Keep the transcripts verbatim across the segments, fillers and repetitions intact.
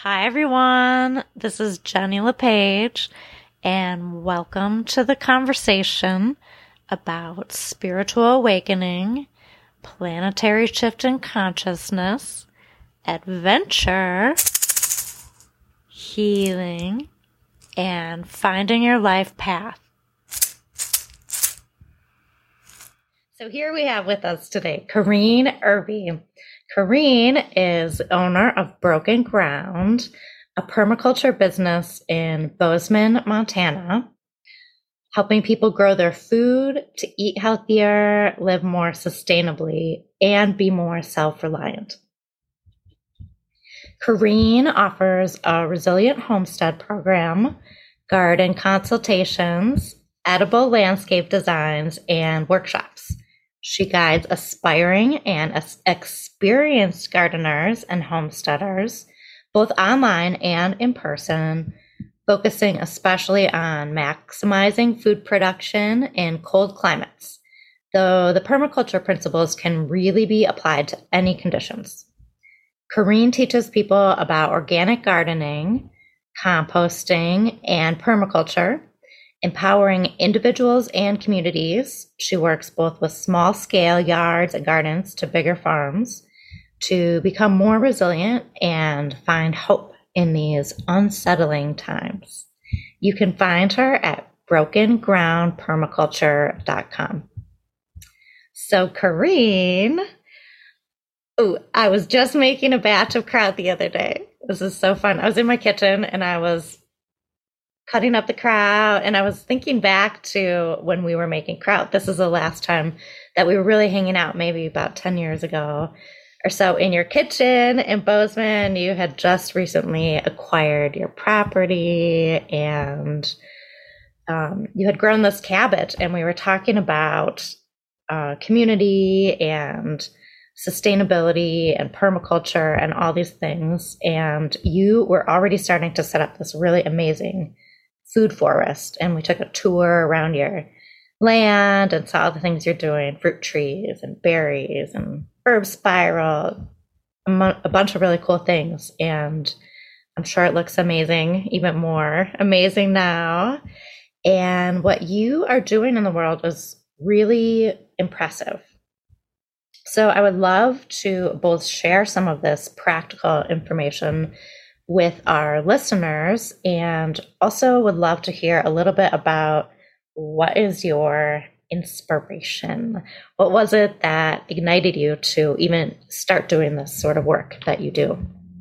Hi, everyone. This is Jenny LePage, and welcome to the conversation about spiritual awakening, planetary shift in consciousness, adventure, healing, and finding your life path. So here we have with us today Corrine Irby. Corrine is owner of Broken Ground, a permaculture business in Bozeman, Montana, helping people grow their food to eat healthier, live more sustainably, and be more self-reliant. Corrine offers a resilient homestead program, garden consultations, edible landscape designs, and workshops. She guides aspiring and experienced gardeners and homesteaders, both online and in person, focusing especially on maximizing food production in cold climates, though the permaculture principles can really be applied to any conditions. Corrine teaches people about organic gardening, composting, and permaculture, empowering individuals and communities. She works both with small-scale yards and gardens to bigger farms to become more resilient and find hope in these unsettling times. You can find her at broken ground permaculture dot com. So, Corrine, oh, I was just making a batch of kraut the other day. This is so fun. I was in my kitchen and I was cutting up the kraut, and I was thinking back to when we were making kraut. This is the last time that we were really hanging out, maybe about ten years ago or so, in your kitchen in Bozeman. You had just recently acquired your property, and um, you had grown this cabbage, and we were talking about uh, community and sustainability and permaculture and all these things. And you were already starting to set up this really amazing food forest, and we took a tour around your land and saw the things you're doing, fruit trees and berries and herb spiral, a, mo- a bunch of really cool things. And I'm sure it looks amazing, even more amazing now. And what you are doing in the world is really impressive. So I would love to both share some of this practical information with our listeners, and also would love to hear a little bit about what is your inspiration? What was it that ignited you to even start doing this sort of work that you do?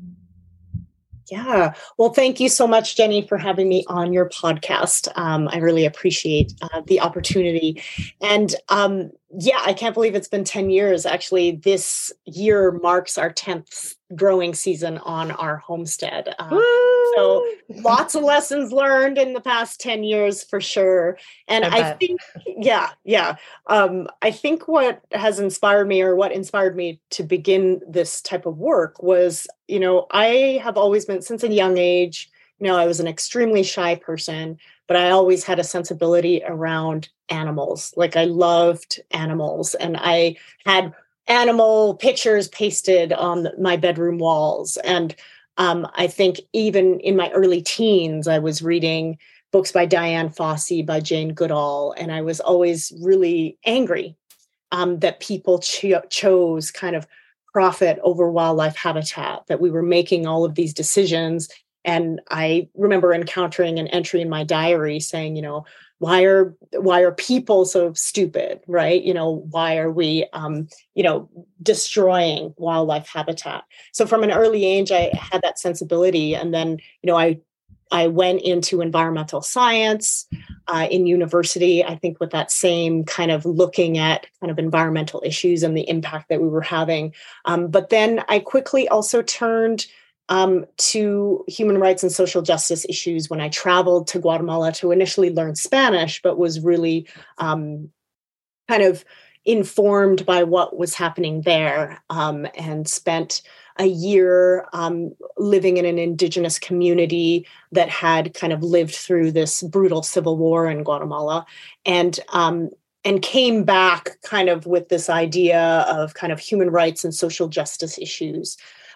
Yeah. Well, thank you so much, Jenny, for having me on your podcast. Um, I really appreciate uh, the opportunity. And um, yeah, I can't believe it's been ten years. Actually, this year marks our tenth growing season on our homestead. Uh, so lots of lessons learned in the past ten years for sure. And I, I think, yeah, yeah. Um, I think what has inspired me, or what inspired me to begin this type of work was, you know, I have always been, since a young age, you know, I was an extremely shy person, but I always had a sensibility around animals. Like, I loved animals, and I had animal pictures pasted on my bedroom walls. And um, I think even in my early teens, I was reading books by Diane Fossey, by Jane Goodall, and I was always really angry um, that people cho- chose kind of profit over wildlife habitat, that we were making all of these decisions. And I remember encountering an entry in my diary saying, you know, why are why are people so stupid, right? You know, why are we, um, you know, destroying wildlife habitat? So from an early age, I had that sensibility, and then, you know, I I went into environmental science uh, in university, I think with that same kind of looking at kind of environmental issues and the impact that we were having. Um, but then I quickly also turned um, to human rights and social justice issues when I traveled to Guatemala to initially learn Spanish, but was really um, kind of informed by what was happening there, um, and spent a year um, living in an indigenous community that had kind of lived through this brutal civil war in Guatemala, and um, and came back kind of with this idea of kind of human rights and social justice issues.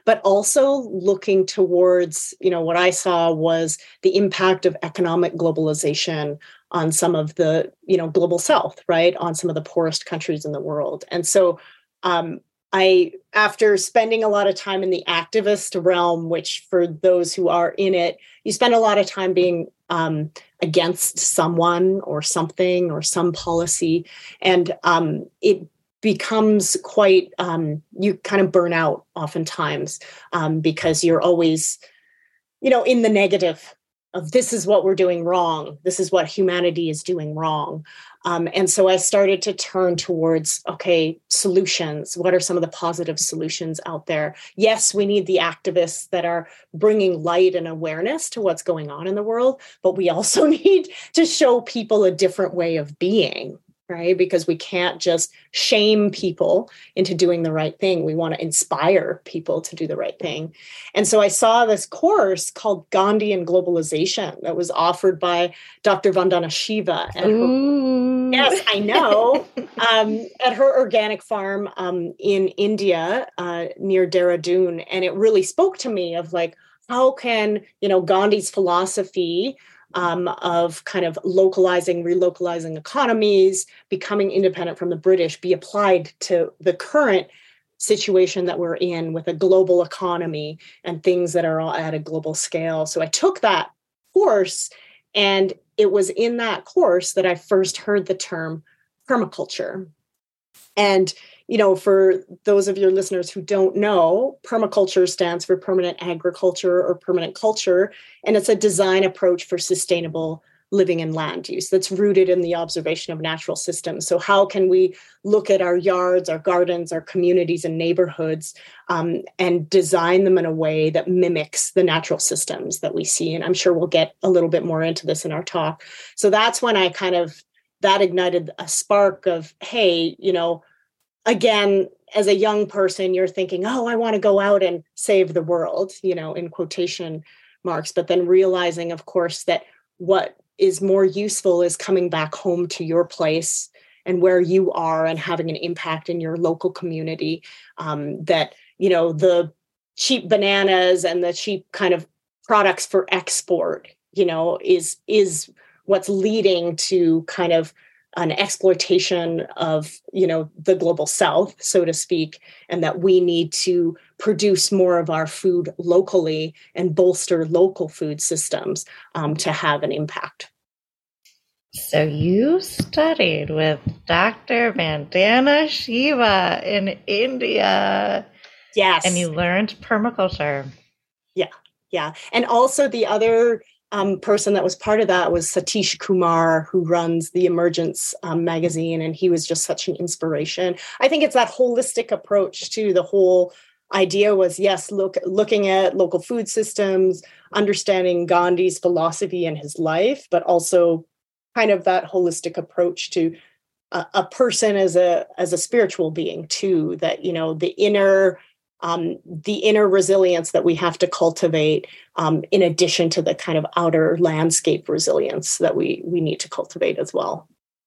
but also looking towards, you know, what I saw was the impact of economic globalization on some of the, you know, global south, right? On some of the poorest countries in the world. And so um, I, after spending a lot of time in the activist realm, which for those who are in it, you spend a lot of time being um, against someone or something or some policy. And um, it becomes quite, um, you kind of burn out oftentimes um, because you're always, you know, in the negative of this is what we're doing wrong. This is what humanity is doing wrong. Um, and so I started to turn towards, okay, solutions. What are some of the positive solutions out there? Yes, we need the activists that are bringing light and awareness to what's going on in the world, but we also need to show people a different way of being, right? Because we can't just shame people into doing the right thing. We want to inspire people to do the right thing. And so I saw this course called Gandhi and Globalization that was offered by Doctor Vandana Shiva. At her, yes, I know. um, at her organic farm um, in India uh, near Dehradun. And it really spoke to me of like, how can, you know, Gandhi's philosophy Um, of kind of localizing, relocalizing economies, becoming independent from the British, be applied to the current situation that we're in with a global economy and things that are all at a global scale. So I took that course, and it was in that course that I first heard the term permaculture. And, you know, for those of your listeners who don't know, permaculture stands for permanent agriculture or permanent culture. And it's a design approach for sustainable living and land use that's rooted in the observation of natural systems. So how can we look at our yards, our gardens, our communities and neighborhoods um, and design them in a way that mimics the natural systems that we see? And I'm sure we'll get a little bit more into this in our talk. So that's when I kind of, that ignited a spark of, hey, you know, again, as a young person, you're thinking, oh, I want to go out and save the world, you know, in quotation marks, but then realizing, of course, that what is more useful is coming back home to your place and where you are and having an impact in your local community. Um, that, you know, the cheap bananas and the cheap kind of products for export, you know, is, is what's leading to kind of an exploitation of, you know, the global south, so to speak, and that we need to produce more of our food locally and bolster local food systems um, to have an impact. So you studied with Doctor Vandana Shiva in India. Yes. And you learned permaculture. Yeah, yeah. And also the other Um, person that was part of that was Satish Kumar, who runs the Emergence um, magazine, and he was just such an inspiration. I think it's that holistic approach to the whole idea was, yes, look, looking at local food systems, understanding Gandhi's philosophy and his life, but also kind of that holistic approach to a, a person as a as a spiritual being too, that, you know, the inner Um, the inner resilience that we have to cultivate, um, in addition to the kind of outer landscape resilience that we we need to cultivate as well.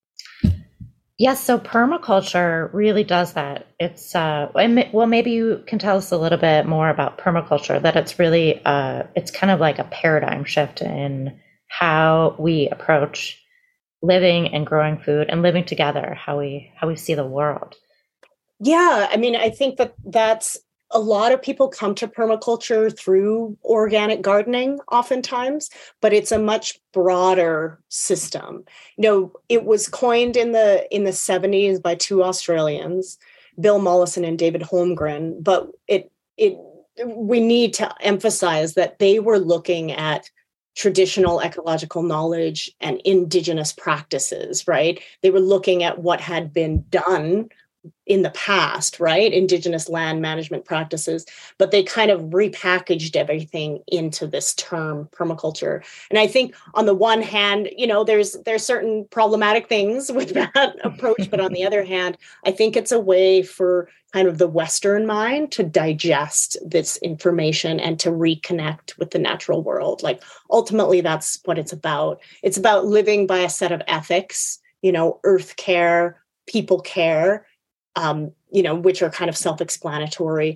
Yes, so permaculture really does that. It's uh, well, maybe you can tell us a little bit more about permaculture. That it's really uh, it's kind of like a paradigm shift in how we approach living and growing food and living together. How we how we see the world. Yeah, I mean, I think that that's. A lot of people come to permaculture through organic gardening oftentimes, but it's a much broader system. You know, it was coined in the in the seventies by two Australians, Bill Mollison and David Holmgren, but it it we need to emphasize that they were looking at traditional ecological knowledge and indigenous practices, right? They were looking at what had been done in the past, right? Indigenous land management practices, but they kind of repackaged everything into this term permaculture. And I think on the one hand, you know, there's there's certain problematic things with that approach, but on the other hand, I think it's a way for kind of the Western mind to digest this information and to reconnect with the natural world. Like ultimately, that's what it's about. It's about living by a set of ethics, you know, earth care, people care, Um, you know, which are kind of self-explanatory,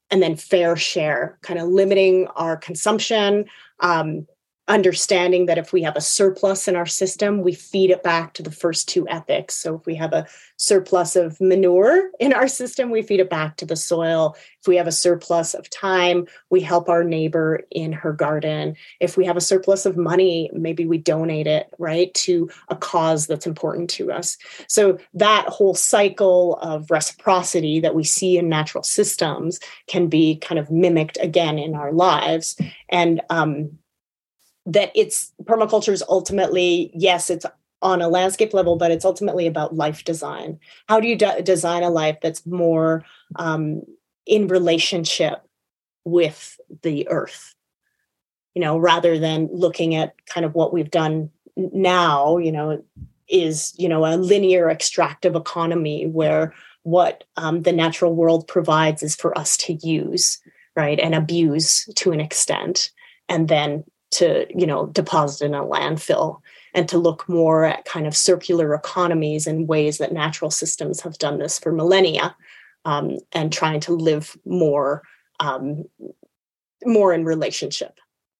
and then fair share, kind of limiting our consumption, um, understanding that if we have a surplus in our system, we feed it back to the first two ethics. So if we have a surplus of manure in our system, we feed it back to the soil. If we have a surplus of time, we help our neighbor in her garden. If we have a surplus of money, maybe we donate it, right, to a cause that's important to us. So that whole cycle of reciprocity that we see in natural systems can be kind of mimicked again in our lives. And um, that it's permaculture is ultimately, yes, it's on a landscape level, but it's ultimately about life design. How do you de- design a life that's more um, in relationship with the earth? You know, rather than looking at kind of what we've done now, you know, is, you know, a linear extractive economy where what um, the natural world provides is for us to use, right, and abuse to an extent, and then to, you know, deposit in a landfill, and to look more at kind of circular economies and ways that natural systems have done this for millennia, um, and trying to live more, um, more in relationship.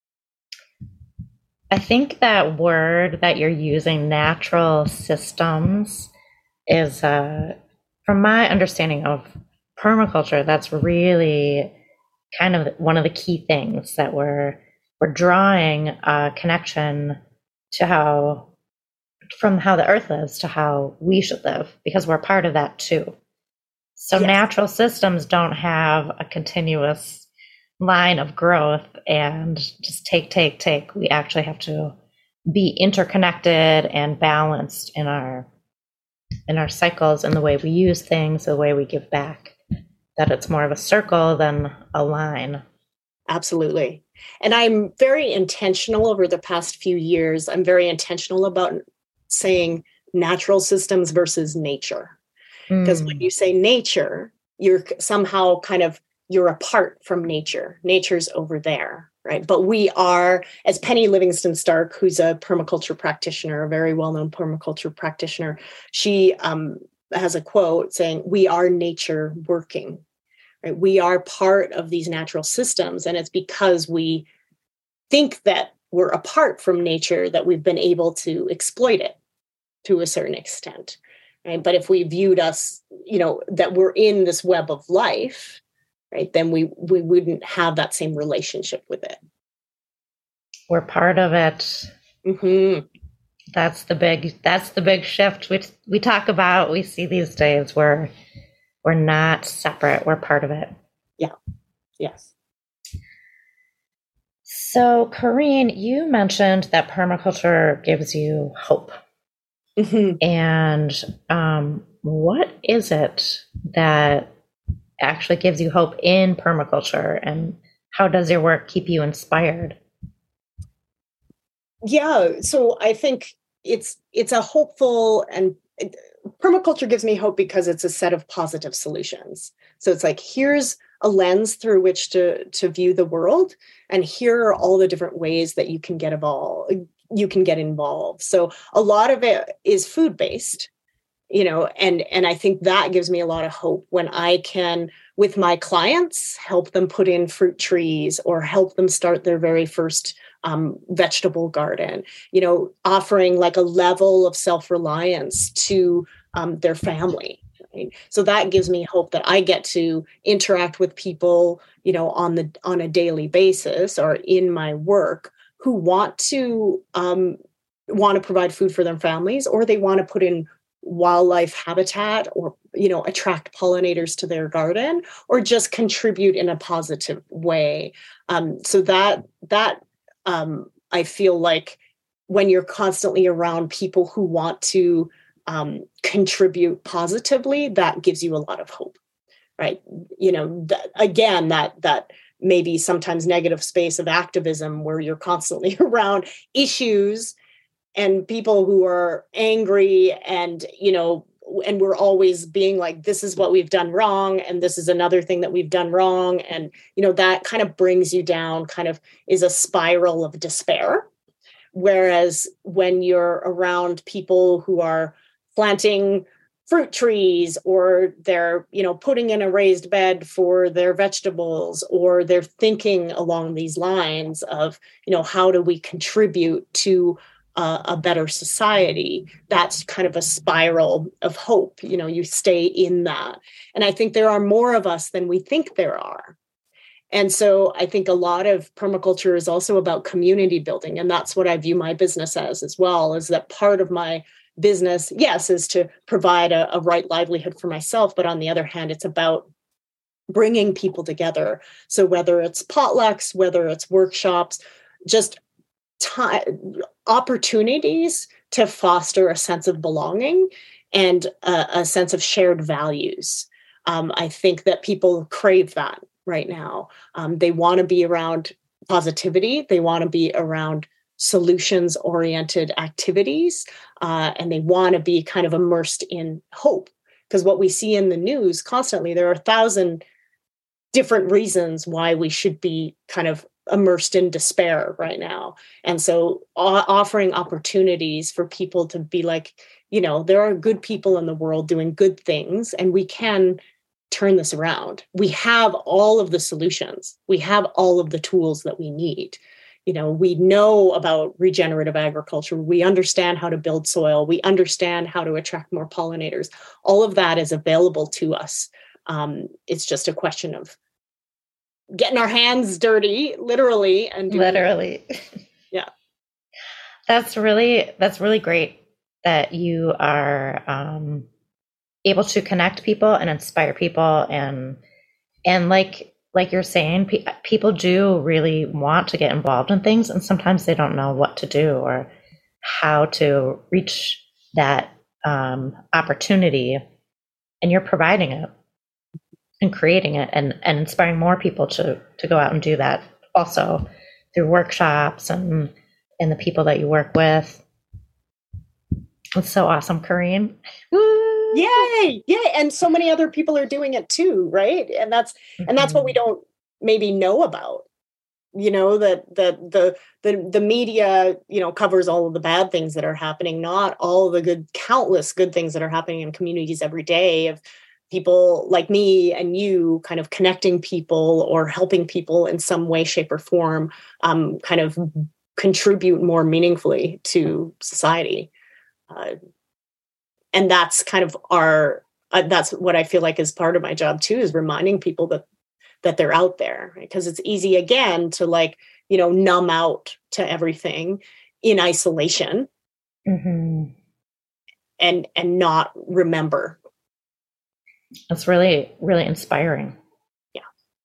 I think that word that you're using, natural systems, is, uh, from my understanding of permaculture, that's really kind of one of the key things that we're we're drawing a connection to how, from how the earth lives to how we should live, because we're part of that too. So yes. Natural systems don't have a continuous line of growth and just take, take, take. We actually have to be interconnected and balanced in our in our cycles and the way we use things, the way we give back, that it's more of a circle than a line. Absolutely. And I'm very intentional over the past few years. I'm very intentional about saying natural systems versus nature. Because mm. when you say nature, you're somehow kind of, you're apart from nature. Nature's over there, right? But we are, as Penny Livingston Stark, who's a permaculture practitioner, a very well-known permaculture practitioner, she um, has a quote saying, "We are nature working." Right? We are part of these natural systems, and it's because we think that we're apart from nature that we've been able to exploit it to a certain extent. Right? But if we viewed us, you know, that we're in this web of life, right, then we we wouldn't have that same relationship with it. We're part of it. Mm-hmm. That's the big. That's the big shift we we talk about. We see these days where we're not separate. We're part of it. Yeah. Yes. So, Corinne, you mentioned that permaculture gives you hope. Mm-hmm. And um, what is it that actually gives you hope in permaculture, and how does your work keep you inspired? Yeah. So I think it's it's a hopeful, and permaculture gives me hope because it's a set of positive solutions. So it's like, here's a lens through which to, to view the world. And here are all the different ways that you can get involved, you can get involved. So a lot of it is food-based, you know, and, and I think that gives me a lot of hope when I can, with my clients, help them put in fruit trees or help them start their very first Um, vegetable garden, you know, offering like a level of self-reliance to um, their family. Right? So that gives me hope that I get to interact with people, you know, on the on a daily basis or in my work who want to um, want to provide food for their families, or they want to put in wildlife habitat, or, you know, attract pollinators to their garden, or just contribute in a positive way. Um, so that that Um, I feel like when you're constantly around people who want to um, contribute positively, that gives you a lot of hope, right? You know, th- again, that that maybe sometimes negative space of activism where you're constantly around issues and people who are angry, and, you know, and we're always being like, this is what we've done wrong, and this is another thing that we've done wrong. And, you know, that kind of brings you down, kind of is a spiral of despair. Whereas when you're around people who are planting fruit trees, or they're, you know, putting in a raised bed for their vegetables, or they're thinking along these lines of, you know, how do we contribute to uh, a better society? That's kind of a spiral of hope. You know, you stay in that. And I think there are more of us than we think there are. And so I think a lot of permaculture is also about community building. And that's what I view my business as as well, is that part of my business, yes, is to provide a, a right livelihood for myself. But on the other hand, it's about bringing people together. So whether it's potlucks, whether it's workshops, just time, opportunities to foster a sense of belonging and a, a sense of shared values. Um, I think that people crave that right now. Um, they want to be around positivity. They want to be around solutions-oriented activities, uh, and they want to be kind of immersed in hope. Because what we see in the news constantly, there are a thousand different reasons why we should be kind of immersed in despair right now. And so uh, offering opportunities for people to be like, you know, there are good people in the world doing good things, and we can turn this around. We have all of the solutions. We have all of the tools that we need. You know, we know about regenerative agriculture. We understand how to build soil. We understand how to attract more pollinators. All of that is available to us. Um, it's just a question of getting our hands dirty, literally, and doing literally. Yeah. That's really, that's really great that you are um, able to connect people and inspire people. And, and like, like you're saying, pe- people do really want to get involved in things, and sometimes they don't know what to do or how to reach that um, opportunity. And you're providing it and creating it, and, and inspiring more people to, to go out and do that also through workshops and, and the people that you work with. It's so awesome, Corrine. Woo! Yay! Yay! And so many other people are doing it too, right? And that's mm-hmm. and that's what we don't maybe know about. You know, that the the the the media, you know, covers all of the bad things that are happening, not all of the good, countless good things that are happening in communities every day, of people like me and you kind of connecting people or helping people in some way, shape, or form, um, kind of contribute more meaningfully to society. Uh, and that's kind of our, uh, that's what I feel like is part of my job too, is reminding people that, that they're out there, because right? It's easy again to, like, you know, numb out to everything in isolation mm-hmm. and, and not remember. That's really, really inspiring. Yeah.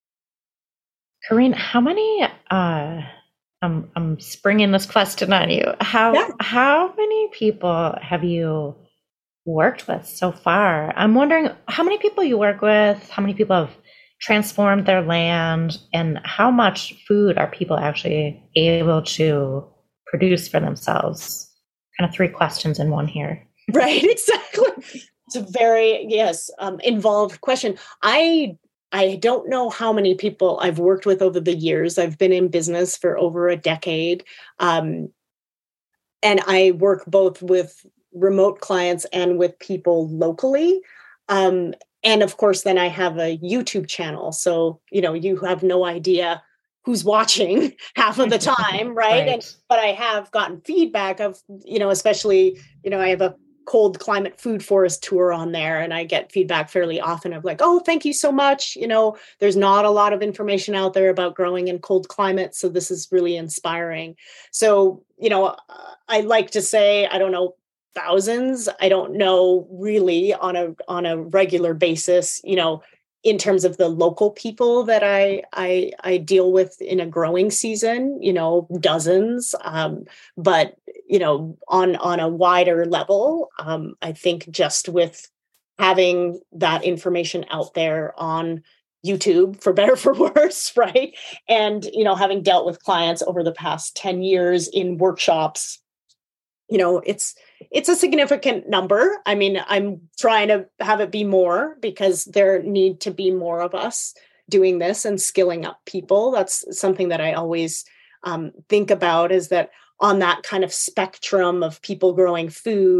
Corrine, how many, uh, I'm, I'm springing this question on you. How, yeah. how many people have you worked with so far? I'm wondering how many people you work with, how many people have transformed their land, and how much food are people actually able to produce for themselves? Kind of three questions in one here. Right, exactly. It's a very, yes, um, involved question. I I don't know how many people I've worked with over the years. I've been in business for over a decade. Um, and I work both with remote clients and with people locally. Um, and of course, then I have a YouTube channel. So, you know, you have no idea who's watching half of the time, right? right? And but I have gotten feedback of, you know, especially, you know, I have a cold climate food forest tour on there, and I get feedback fairly often of like, oh, thank you so much. You know, there's not a lot of information out there about growing in cold climates, so this is really inspiring. So, you know, I like to say, I don't know, thousands. I don't know really on a on a regular basis, you know, in terms of the local people that I I, I deal with in a growing season, you know, dozens. Um, but you know, on on a wider level, um, I think just with having that information out there on YouTube, for better, for worse, right? And, you know, having dealt with clients over the past ten years in workshops, you know, it's it's a significant number. I mean, I'm trying to have it be more, because there need to be more of us doing this and skilling up people. That's something that I always um, think about, is that on that kind of spectrum of people growing food,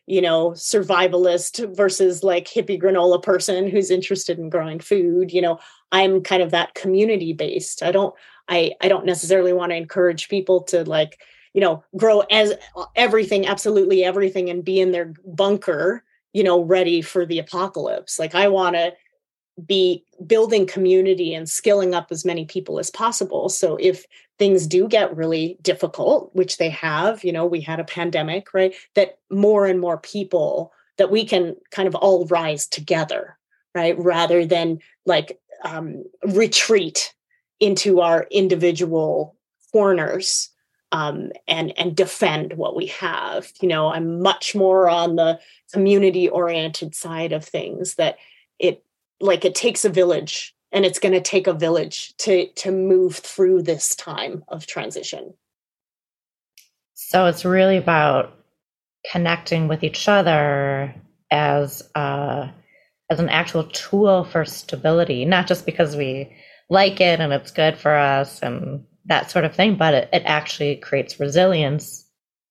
you know, survivalist versus like hippie granola person who's interested in growing food. You know, I'm kind of that community based. I don't, I, I don't necessarily want to encourage people to like, you know, grow as everything, absolutely everything, and be in their bunker, you know, ready for the apocalypse. Like I want to be building community and skilling up as many people as possible. So if things do get really difficult, which they have, you know, we had a pandemic, right? That more and more people, that we can kind of all rise together, right? Rather than like um, retreat into our individual corners um, and, and defend what we have. You know, I'm much more on the community oriented side of things, that it, like it takes a village, and it's going to take a village to to move through this time of transition. So it's really about connecting with each other as uh, as an actual tool for stability, not just because we like it and it's good for us and that sort of thing, but it, it actually creates resilience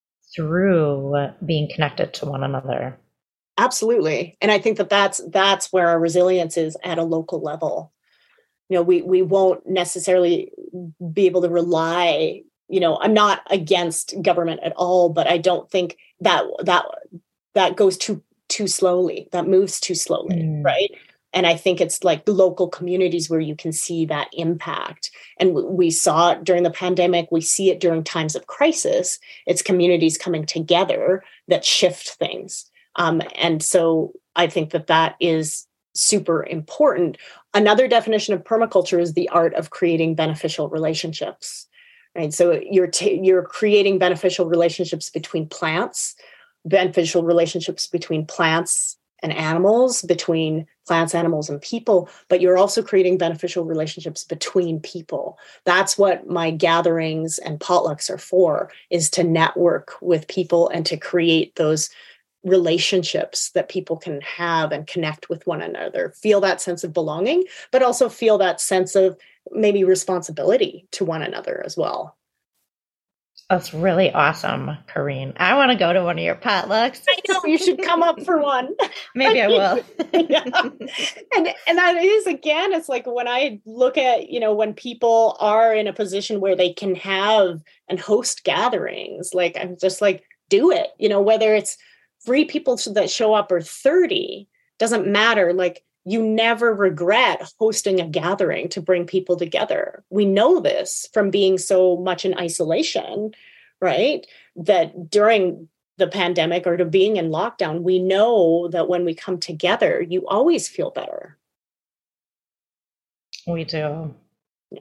through being connected to one another. Absolutely. And I think that that's, that's where our resilience is at a local level. You know, we, we won't necessarily be able to rely, you know, I'm not against government at all, but I don't think that, that, that goes too, too slowly, that moves too slowly. Mm. Right. And I think it's like local communities where you can see that impact. And we saw it during the pandemic. We see it during times of crisis. It's communities coming together that shift things. Um, and so I think that that is super important. Another definition of permaculture is the art of creating beneficial relationships, right? So you're t- you're creating beneficial relationships between plants, beneficial relationships between plants and animals, between plants, animals, and people, but you're also creating beneficial relationships between people. That's what my gatherings and potlucks are for, is to network with people and to create those relationships that people can have and connect with one another, feel that sense of belonging, but also feel that sense of maybe responsibility to one another as well. That's really awesome, Corrine. I want to go to one of your potlucks. I know, you should come up for one. Maybe I will. Yeah. And and that is, again, it's like when I look at, you know, when people are in a position where they can have and host gatherings, like I'm just like, do it, you know, whether it's three people that show up or thirty, doesn't matter. Like you never regret hosting a gathering to bring people together. We know this from being so much in isolation, right? That during the pandemic or to being in lockdown, we know that when we come together, you always feel better. We do. Yeah.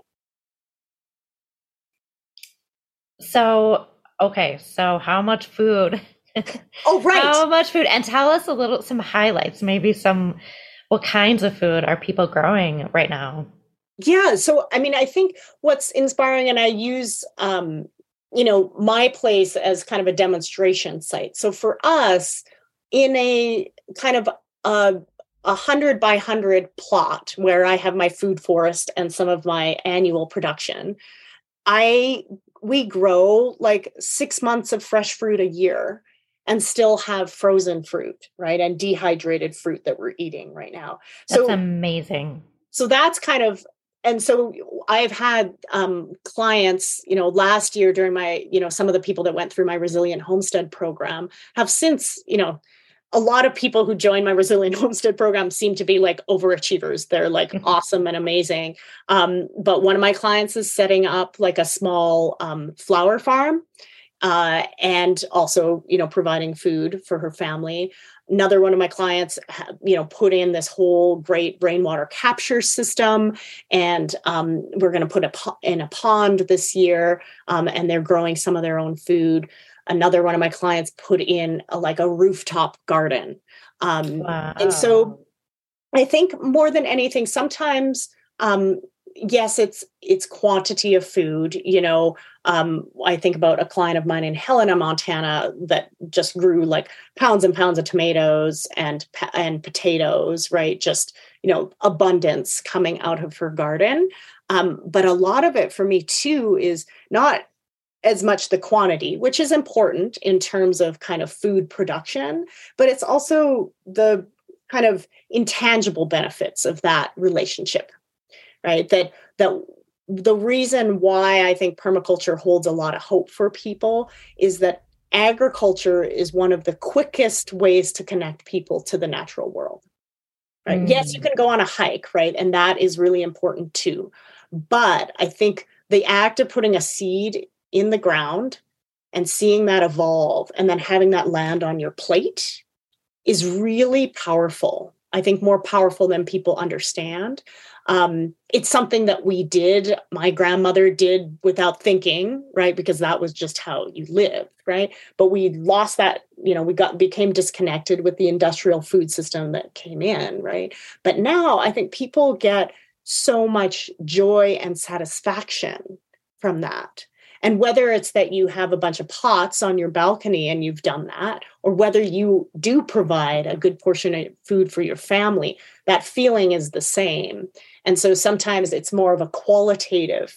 So, okay. So how much food? Oh, right. How much food? And tell us a little, some highlights, maybe some, what kinds of food are people growing right now? Yeah. So, I mean, I think what's inspiring, and I use, um, you know, my place as kind of a demonstration site. So for us, in a kind of a, a hundred by hundred plot where I have my food forest and some of my annual production, I, we grow like six months of fresh fruit a year and still have frozen fruit, right? And dehydrated fruit that we're eating right now. That's so amazing. So that's kind of, and so I've had um, clients, you know, last year during my, you know, some of the people that went through my Resilient Homestead program have since, you know, a lot of people who join my Resilient Homestead program seem to be like overachievers. They're like awesome and amazing. Um, but one of my clients is setting up like a small um, flower farm. Uh, and also, you know, providing food for her family. Another one of my clients, you know, put in this whole great rainwater capture system, and um, we're going to put a po- in a pond this year, um, and they're growing some of their own food. Another one of my clients put in a, like a rooftop garden. Um, wow. And so I think more than anything, sometimes, um, yes, it's it's quantity of food. You know, um, I think about a client of mine in Helena, Montana, that just grew like pounds and pounds of tomatoes and and potatoes, right? Just, you know, abundance coming out of her garden. Um, but a lot of it for me too is not as much the quantity, which is important in terms of kind of food production, but it's also the kind of intangible benefits of that relationship, right? That that the reason why I think permaculture holds a lot of hope for people is that agriculture is one of the quickest ways to connect people to the natural world. Right? Mm. Yes, you can go on a hike, right? And that is really important too. But I think the act of putting a seed in the ground and seeing that evolve and then having that land on your plate is really powerful. I think more powerful than people understand. Um, it's something that we did, my grandmother did without thinking, right? Because that was just how you lived, right? But we lost that, you know, we got became disconnected with the industrial food system that came in, right? But now I think people get so much joy and satisfaction from that. And whether it's that you have a bunch of pots on your balcony and you've done that, or whether you do provide a good portion of food for your family, that feeling is the same. And so sometimes it's more of a qualitative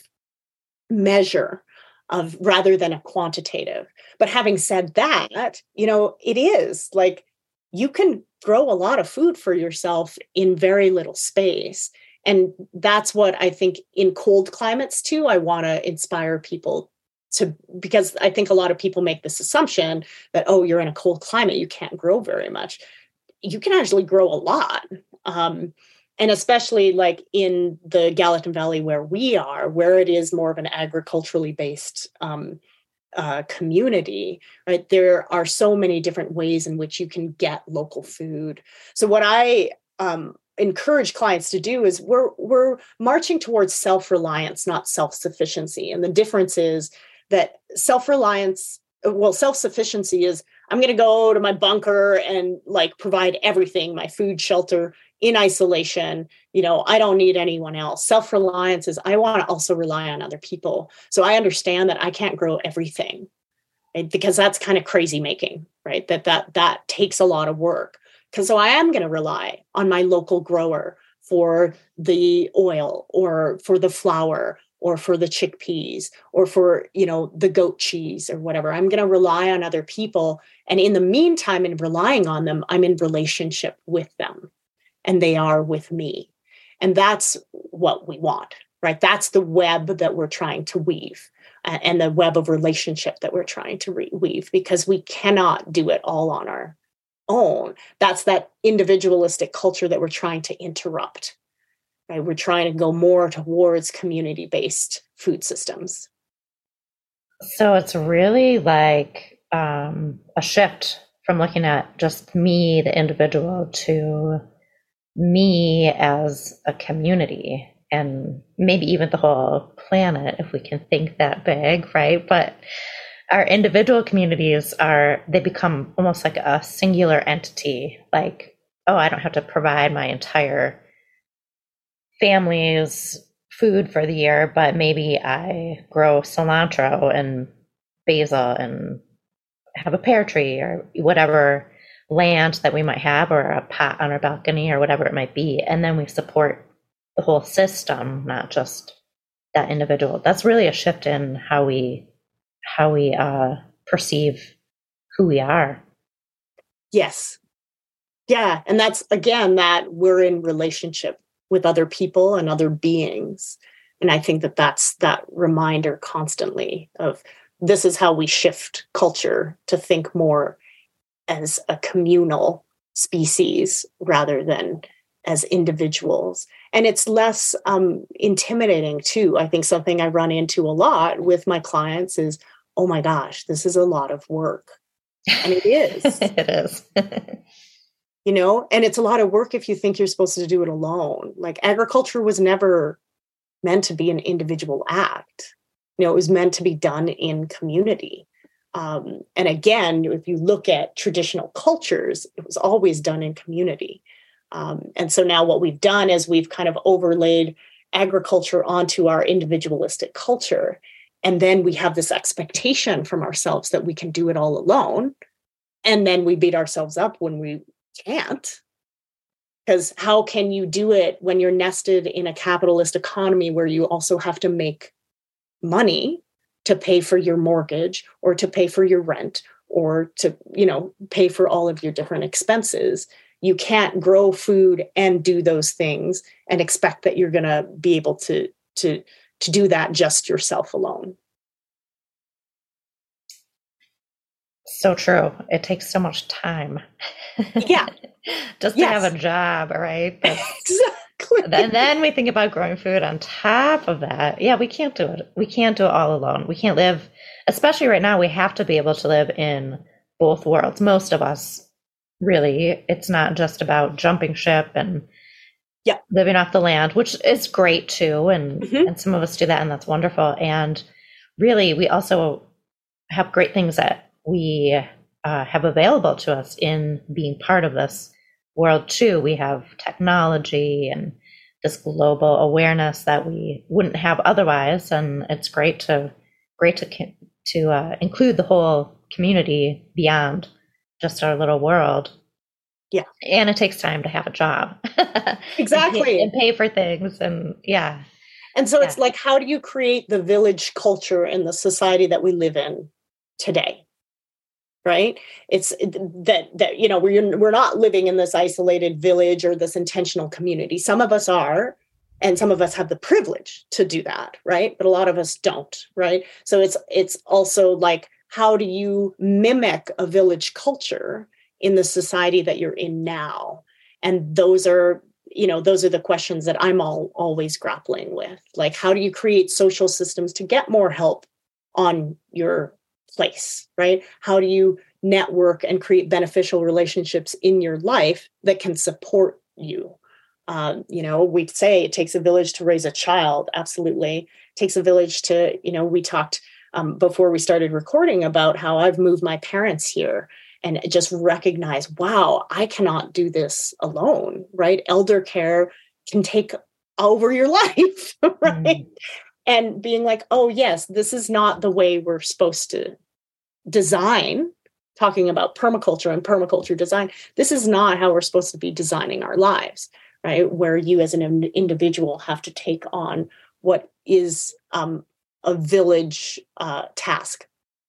measure of rather than a quantitative. But having said that, you know, it is like you can grow a lot of food for yourself in very little space. And that's what I think in cold climates too, I want to inspire people to, because I think a lot of people make this assumption that, oh, you're in a cold climate, you can't grow very much. You can actually grow a lot. Um, and especially like in the Gallatin Valley where we are, where it is more of an agriculturally based um, uh, community, right? There are so many different ways in which you can get local food. So what I um, encourage clients to do is we're we're marching towards self-reliance, not self-sufficiency. And the difference is that self-reliance, well, self-sufficiency is I'm going to go to my bunker and like provide everything, my food, shelter in isolation. You know, I don't need anyone else. Self-reliance is I want to also rely on other people. So I understand that I can't grow everything, right? Because that's kind of crazy making, right? That that that takes a lot of work. Because so I am going to rely on my local grower for the oil or for the flour or for the chickpeas or for, you know, the goat cheese or whatever. I'm going to rely on other people. And in the meantime, in relying on them, I'm in relationship with them and they are with me. And that's what we want, right? That's the web that we're trying to weave uh, and the web of relationship that we're trying to re- weave because we cannot do it all on our own. That's that individualistic culture that we're trying to interrupt. Right? We're trying to go more towards community-based food systems. So it's really like um, a shift from looking at just me, the individual, to me as a community and maybe even the whole planet, if we can think that big, right? But our individual communities are, they become almost like a singular entity. Like, oh, I don't have to provide my entire family's food for the year, but maybe I grow cilantro and basil and have a pear tree or whatever land that we might have, or a pot on our balcony or whatever it might be. And then we support the whole system, not just that individual. That's really a shift in how we how we uh, perceive who we are. Yes. Yeah. And that's, again, that we're in relationship with other people and other beings. And I think that that's that reminder constantly of this is how we shift culture to think more as a communal species rather than as individuals. And it's less um, intimidating too. I think something I run into a lot with my clients is, oh my gosh, this is a lot of work. And it is. It is. You know, and it's a lot of work if you think you're supposed to do it alone. Like agriculture was never meant to be an individual act. You know, it was meant to be done in community. Um, and again, if you look at traditional cultures, it was always done in community. Um, and so now what we've done is we've kind of overlaid agriculture onto our individualistic culture. And then we have this expectation from ourselves that we can do it all alone. And then we beat ourselves up when we can't. Because how can you do it when you're nested in a capitalist economy where you also have to make money, to pay for your mortgage or to pay for your rent or to, you know, pay for all of your different expenses. You can't grow food and do those things and expect that you're going to be able to, to, to do that just yourself alone. So true. It takes so much time. Yeah. Just yes. to have a job, right? Exactly. And then we think about growing food on top of that. Yeah, we can't do it. We can't do it all alone. We can't live, especially right now, we have to be able to live in both worlds. Most of us, really. It's not just about jumping ship and yeah. living off the land, which is great too. And, mm-hmm. and some of us do that, and that's wonderful. And really, we also have great things that we uh, have available to us in being part of this world too. We have technology and this global awareness that we wouldn't have otherwise, and it's great to great to to uh, include the whole community beyond just our little world. Yeah, and it takes time to have a job, exactly, and, pay, and pay for things, and yeah. And so yeah. it's like, how do you create the village culture in the society that we live in today? Right? It's that, that, you know, we're, we're not living in this isolated village or this intentional community. Some of us are, and some of us have the privilege to do that. Right. But a lot of us don't. Right. So it's, it's also like, how do you mimic a village culture in the society that you're in now? And those are, you know, those are the questions that I'm all, always grappling with. Like, how do you create social systems to get more help on your place, right? How do you network and create beneficial relationships in your life that can support you? Um, you know, we say it takes a village to raise a child. Absolutely. It takes a village to, you know, we talked um, before we started recording about how I've moved my parents here and just recognize, wow, I cannot do this alone, right? Elder care can take over your life, right? Mm. And being like, oh, yes, this is not the way we're supposed to design, talking about permaculture and permaculture design. This is not how we're supposed to be designing our lives, right? Where you as an individual have to take on what is um, a village uh, task.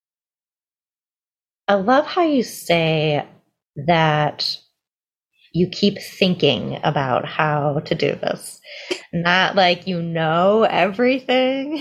I love how you say that you keep thinking about how to do this, not like you know everything.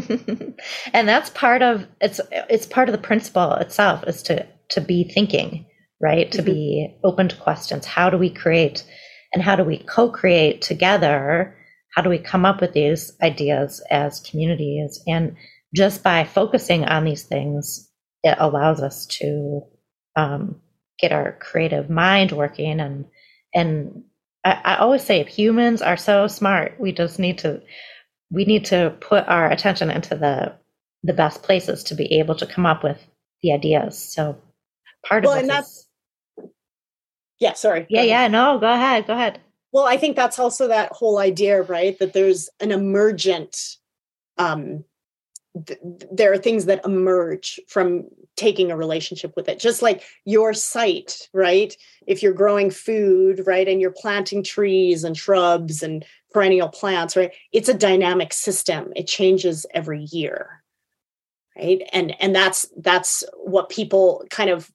And that's part of it's it's part of the principle itself, is to to be thinking, right? Mm-hmm. To be open to questions. How do we create and how do we co-create together? How do we come up with these ideas as communities? And just by focusing on these things, it allows us to um, get our creative mind working. And and I, I always say, if humans are so smart, we just need to we need to put our attention into the the best places to be able to come up with the ideas. So part well, of and this that's is, yeah, sorry. Yeah, yeah, no, go ahead, go ahead. Well, I think that's also that whole idea, right? That there's an emergent, um, th- there are things that emerge from taking a relationship with it. Just like your site, right? If you're growing food, right, and you're planting trees and shrubs and perennial plants, right? It's a dynamic system. It changes every year, right? And and that's that's what people kind of,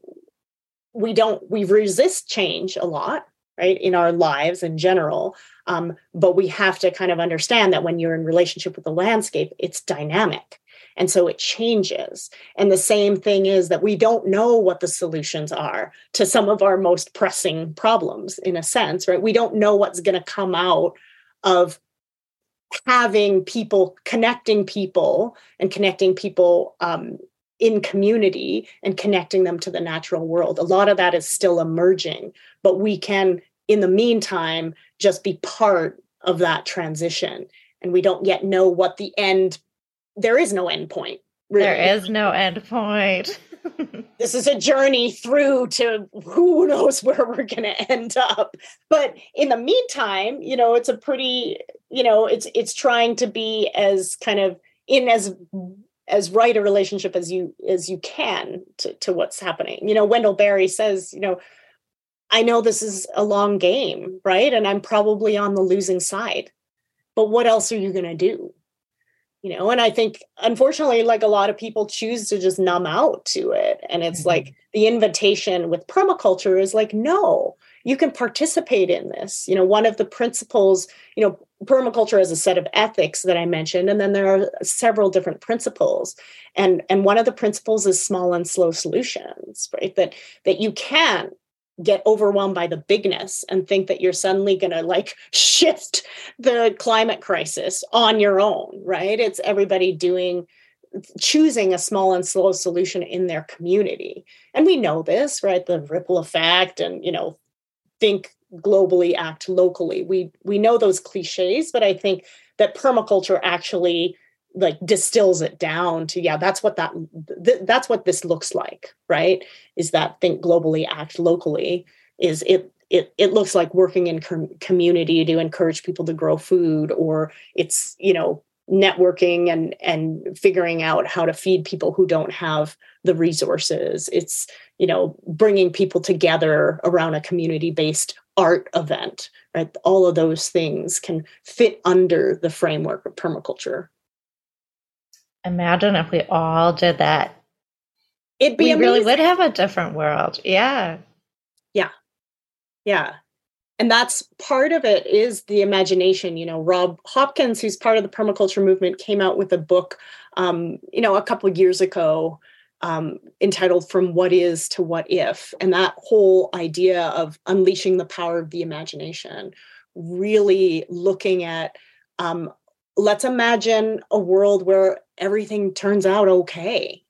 we don't, we resist change a lot, right, in our lives in general. Um, but we have to kind of understand that when you're in relationship with the landscape, it's dynamic. And so it changes. And the same thing is that we don't know what the solutions are to some of our most pressing problems, in a sense, right? We don't know what's going to come out of having people, connecting people and connecting people um, in community and connecting them to the natural world. A lot of that is still emerging, but we can, in the meantime, just be part of that transition. And we don't yet know what the end, there is no end point. Really. There is no end point. This is a journey through to who knows where we're going to end up. But in the meantime, you know, it's a pretty, you know, it's it's trying to be as kind of in as as right a relationship as you as you can to, to what's happening. You know, Wendell Berry says, you know, I know this is a long game, right? And I'm probably on the losing side. But what else are you going to do? You know, and I think, unfortunately, like a lot of people choose to just numb out to it. And it's mm-hmm. like the invitation with permaculture is like, no, you can participate in this. You know, one of the principles, you know, permaculture has a set of ethics that I mentioned, and then there are several different principles. And, and one of the principles is small and slow solutions, right? That, that you can get overwhelmed by the bigness and think that you're suddenly going to like shift the climate crisis on your own, right? It's everybody doing, choosing a small and slow solution in their community. And we know this, right? The ripple effect and, you know, think globally, act locally. We, we know those cliches, but I think that permaculture actually like distills it down to, yeah, that's what that, th- that's what this looks like, right? Is that think globally, act locally, is it, it, it looks like working in com- community to encourage people to grow food, or it's, you know, networking and, and figuring out how to feed people who don't have the resources. It's, you know, bringing people together around a community-based art event, right? All of those things can fit under the framework of permaculture. Imagine if we all did that. It'd be we amazing. really would have a different world. Yeah. Yeah. Yeah. And that's part of it is the imagination. You know, Rob Hopkins, who's part of the permaculture movement, came out with a book, um, you know, a couple of years ago um, entitled From What Is to What If. And that whole idea of unleashing the power of the imagination, really looking at, um, let's imagine a world where everything turns out okay.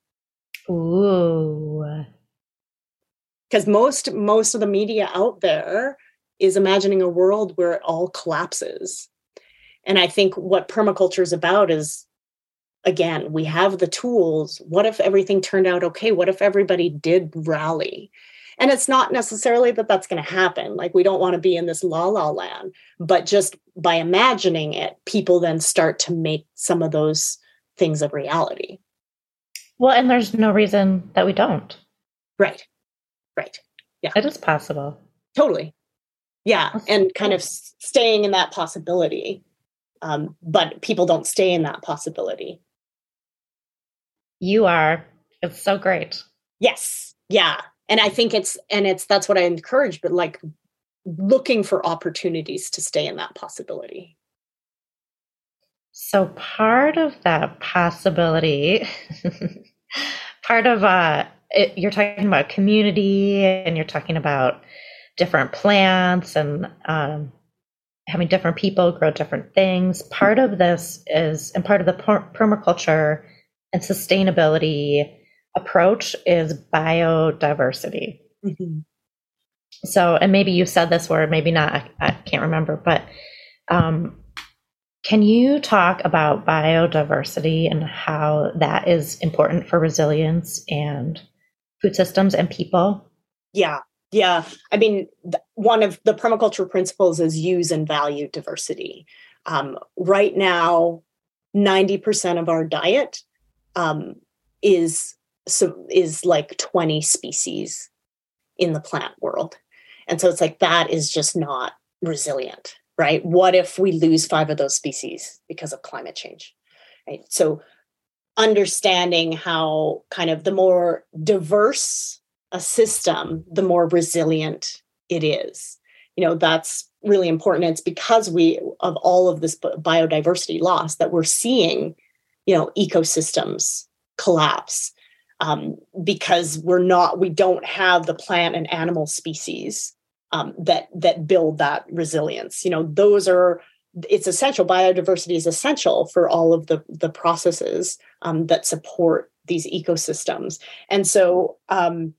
Ooh. Because most, most of the media out there is imagining a world where it all collapses. And I think what permaculture is about is, again, we have the tools. What if everything turned out okay? What if everybody did rally? And it's not necessarily that that's going to happen. Like, we don't want to be in this la la land, but just by imagining it, people then start to make some of those things a reality. Well, and there's no reason that we don't. Right. Right. Yeah. It is possible. Totally. Yeah. And kind of staying in that possibility. Um, but people don't stay in that possibility. You are. It's so great. Yes. Yeah. And I think it's, and it's, that's what I encourage, but like looking for opportunities to stay in that possibility. So part of that possibility, part of, uh, it, you're talking about community and you're talking about different plants and um, having different people grow different things. Part of this is, and part of the per- permaculture and sustainability approach is biodiversity. Mm-hmm. So, and maybe you said this word, maybe not, I, I can't remember, but um, can you talk about biodiversity and how that is important for resilience and food systems and people? Yeah. Yeah. I mean, th- one of the permaculture principles is use and value diversity. Um, right now, ninety percent of our diet um, is so is like twenty species in the plant world. And so it's like, that is just not resilient, right? What if we lose five of those species because of climate change, right? So understanding how kind of the more diverse a system, the more resilient it is. You know, that's really important. It's because we, of all of this biodiversity loss, that we're seeing, you know, ecosystems collapse um, because we're not, we don't have the plant and animal species um, that, that build that resilience. You know, those are, it's essential. Biodiversity is essential for all of the, the processes um, that support these ecosystems. And so, um,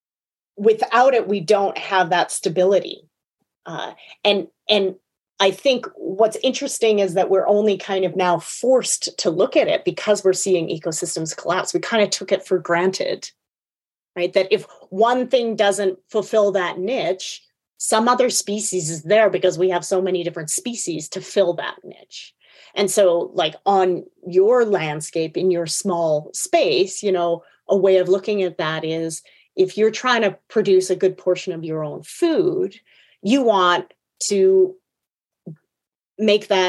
without it, we don't have that stability. Uh, and, and I think what's interesting is that we're only kind of now forced to look at it because we're seeing ecosystems collapse. We kind of took it for granted, right? That if one thing doesn't fulfill that niche, some other species is there because we have so many different species to fill that niche. And so like on your landscape, in your small space, you know, a way of looking at that is, if you're trying to produce a good portion of your own food, you want to make that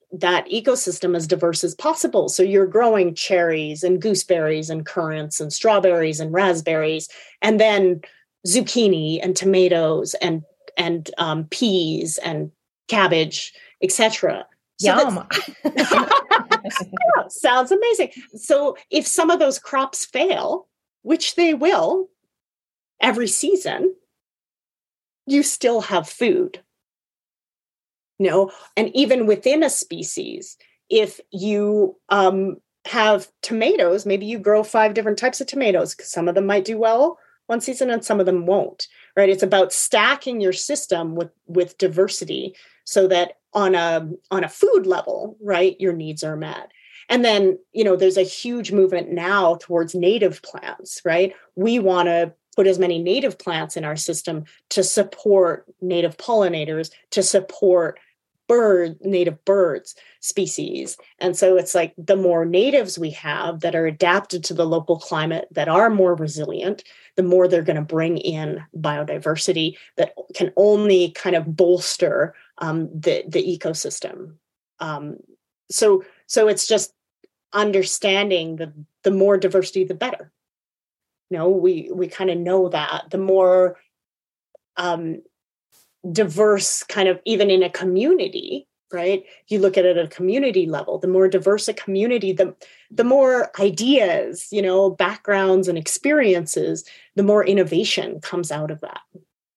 that ecosystem as diverse as possible. So you're growing cherries and gooseberries and currants and strawberries and raspberries, and then zucchini and tomatoes and and um, peas and cabbage, et cetera. So Yum. yeah, sounds amazing. So if some of those crops fail, which they will every season, you still have food. You know, and even within a species, if you um, have tomatoes, maybe you grow five different types of tomatoes, because some of them might do well one season and some of them won't, right? It's about stacking your system with, with diversity so that on a, on a food level, right, your needs are met. And then, you know, there's a huge movement now towards native plants, right? We want to put as many native plants in our system to support native pollinators, to support bird, native birds species. And so it's like the more natives we have that are adapted to the local climate, that are more resilient, the more they're going to bring in biodiversity that can only kind of bolster um, the, the ecosystem. Um, so, so it's just understanding that the more diversity, the better. You know, we, we kind of know that the more um, diverse kind of even in a community, right? If you look at it at a community level, the more diverse a community, the, the more ideas, you know, backgrounds and experiences, the more innovation comes out of that.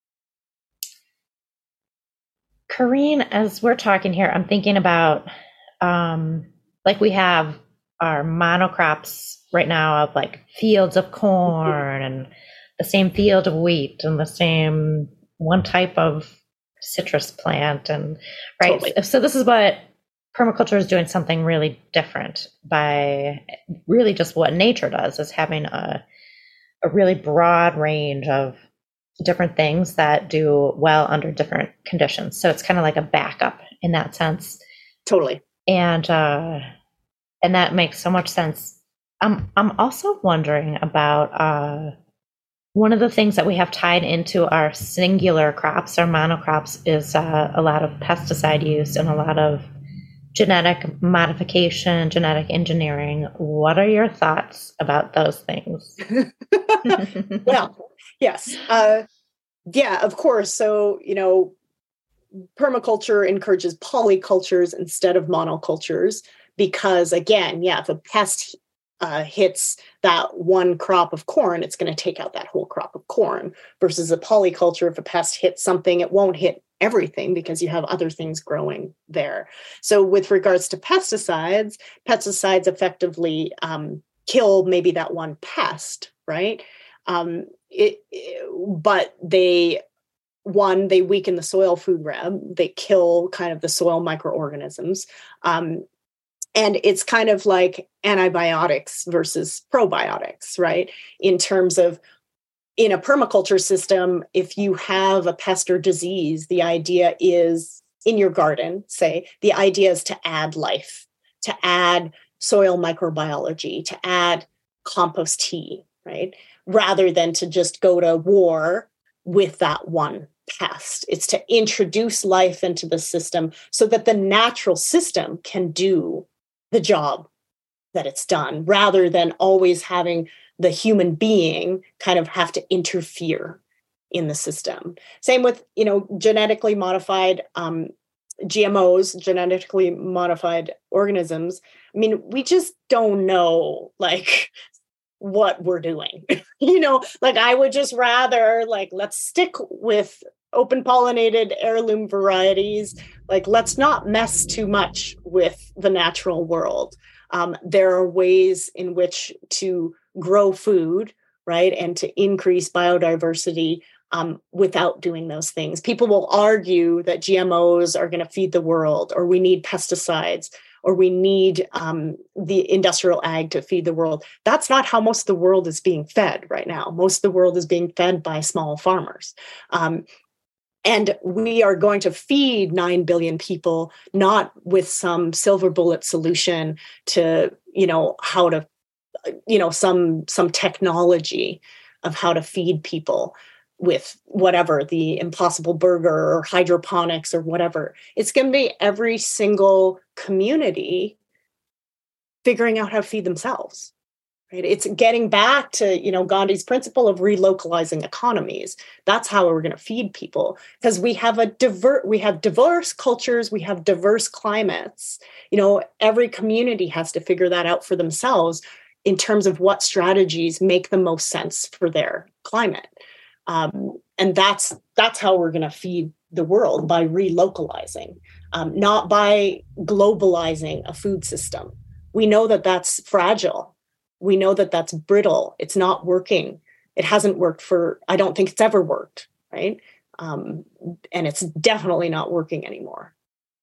Corrine, as we're talking here, I'm thinking about, um, like we have our monocrops right now of like fields of corn and the same field of wheat and the same one type of citrus plant. And right. Totally. So this is what permaculture is doing, something really different by really just what nature does, is having a, a really broad range of different things that do well under different conditions. So it's kind of like a backup in that sense. Totally. And, uh, and that makes so much sense. I'm, I'm also wondering about, uh, one of the things that we have tied into our singular crops, our monocrops, is uh, a lot of pesticide use and a lot of genetic modification, genetic engineering. What are your thoughts about those things? Well, yes. Uh, yeah, of course. So, you know, permaculture encourages polycultures instead of monocultures because, again, yeah, if a pest Uh, hits that one crop of corn, it's going to take out that whole crop of corn, versus a polyculture. If a pest hits something, it won't hit everything because you have other things growing there. So with regards to pesticides, pesticides effectively um, kill maybe that one pest, right? Um, it, it, but they, one, they weaken the soil food web. They kill kind of the soil microorganisms. Um, And it's kind of like antibiotics versus probiotics, right? In terms of, in a permaculture system, if you have a pest or disease, the idea is, in your garden, say, the idea is to add life, to add soil microbiology, to add compost tea, right? Rather than to just go to war with that one pest. It's to introduce life into the system so that the natural system can do the job that it's done, rather than always having the human being kind of have to interfere in the system. Same with, you know, genetically modified um, G M Os, genetically modified organisms. I mean, we just don't know, like, what we're doing. You know, like, I would just rather, like, let's stick with open pollinated heirloom varieties. Like, let's not mess too much with the natural world. Um, there are ways in which to grow food, right, and to increase biodiversity um, without doing those things. People will argue that G M Os are going to feed the world, or we need pesticides, or we need um, the industrial ag to feed the world. That's not how most of the world is being fed right now. Most of the world is being fed by small farmers. Um, And we are going to feed nine billion people, not with some silver bullet solution to, you know, how to, you know, some, some technology of how to feed people with whatever, the Impossible Burger or hydroponics or whatever. It's going to be every single community figuring out how to feed themselves. Right? It's getting back to, you know, Gandhi's principle of relocalizing economies. That's how we're going to feed people, because we have a diver- we have diverse cultures, we have diverse climates. You know, every community has to figure that out for themselves in terms of what strategies make the most sense for their climate. Um, and that's that's how we're going to feed the world, by relocalizing, um, not by globalizing a food system. We know that that's fragile. We know that that's brittle. It's not working. It hasn't worked for, I don't think it's ever worked, right? Um, and it's definitely not working anymore.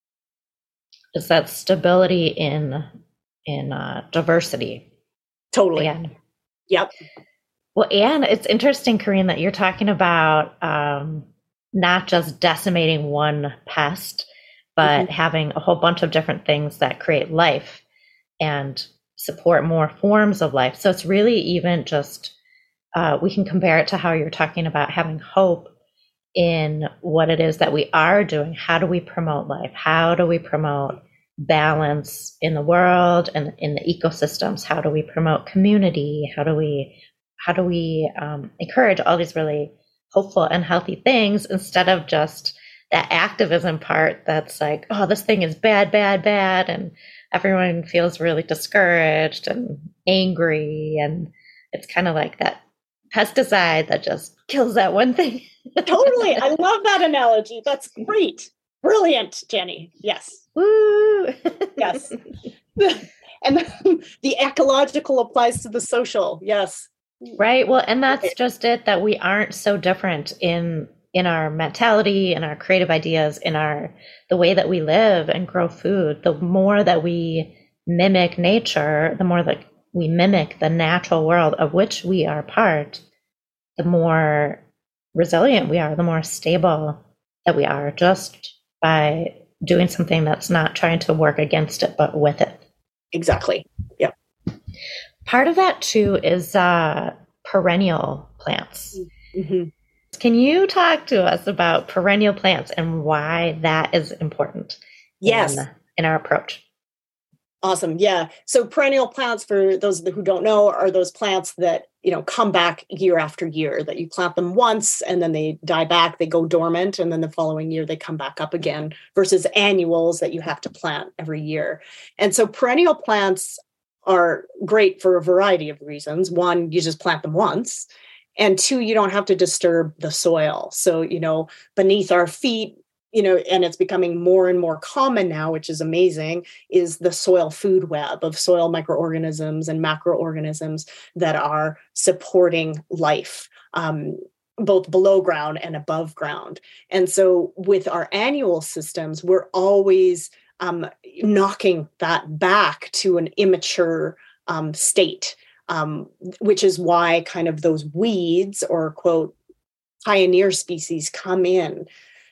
Is that stability in in uh, diversity? Totally. Again. Yep. Well, and it's interesting, Corinne, that you're talking about um, not just decimating one pest, but mm-hmm. having a whole bunch of different things that create life and support more forms of life. So it's really even just, uh, we can compare it to how you're talking about having hope in what it is that we are doing. How do we promote life? How do we promote balance in the world and in the ecosystems? How do we promote community? How do we, how do we um, encourage all these really hopeful and healthy things, instead of just that activism part that's like, oh, this thing is bad, bad, bad, and everyone feels really discouraged and angry, and it's kind of like that pesticide that just kills that one thing. Totally. I love that analogy. That's great. Brilliant, Jenny. Yes. Woo! Yes. And the, the ecological applies to the social. Yes. Right. Well, and that's just it, that we aren't so different in in our mentality, in our creative ideas, in our the way that we live and grow food. The more that we mimic nature, the more that we mimic the natural world of which we are part, the more resilient we are, the more stable that we are, just by doing something that's not trying to work against it, but with it. Exactly. Yep. Part of that too is uh, perennial plants. Mm-hmm. Can you talk to us about perennial plants and why that is important? Yes. in, in our approach? Awesome. Yeah. So perennial plants, for those who don't know, are those plants that, you know, come back year after year, that you plant them once and then they die back, they go dormant, and then the following year they come back up again, versus annuals that you have to plant every year. And so perennial plants are great for a variety of reasons. One, you just plant them once. And two, you don't have to disturb the soil. So, you know, beneath our feet, you know, and it's becoming more and more common now, which is amazing, is the soil food web of soil microorganisms and macroorganisms that are supporting life, um, both below ground and above ground. And so with our annual systems, we're always um, knocking that back to an immature um, state. Um, which is why kind of those weeds, or quote, pioneer species, come in.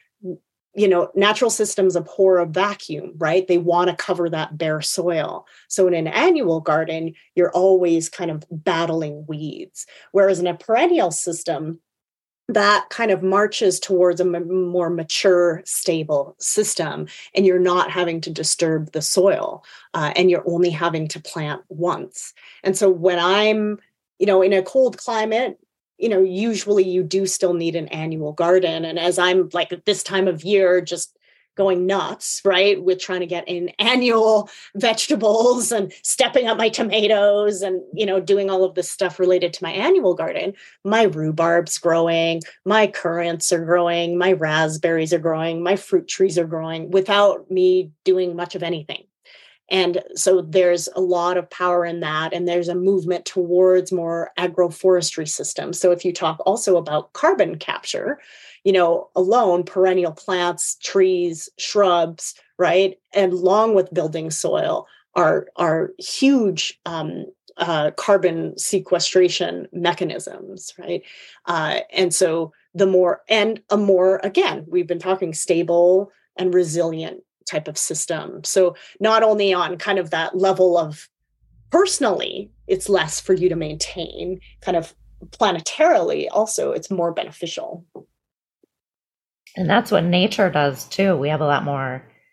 You know, natural systems abhor a vacuum, right? They want to cover that bare soil. So in an annual garden, you're always kind of battling weeds. Whereas in a perennial system, that kind of marches towards a m- more mature, stable system, and you're not having to disturb the soil, uh, and you're only having to plant once. And so when I'm, you know, in a cold climate, you know, usually you do still need an annual garden. And as I'm like at this time of year, just going nuts, right, with trying to get in annual vegetables and stepping up my tomatoes and, you know, doing all of this stuff related to my annual garden, my rhubarb's growing, my currants are growing, my raspberries are growing, my fruit trees are growing without me doing much of anything. And so there's a lot of power in that. And there's a movement towards more agroforestry systems. So if you talk also about carbon capture, you know, alone, perennial plants, trees, shrubs, right, and along with building soil are, are huge um, uh, carbon sequestration mechanisms, right? Uh, and so the more, and a more, again, we've been talking stable and resilient type of system. So not only on kind of that level of personally, it's less for you to maintain, kind of planetarily also, it's more beneficial. And that's what nature does too. We have a lot more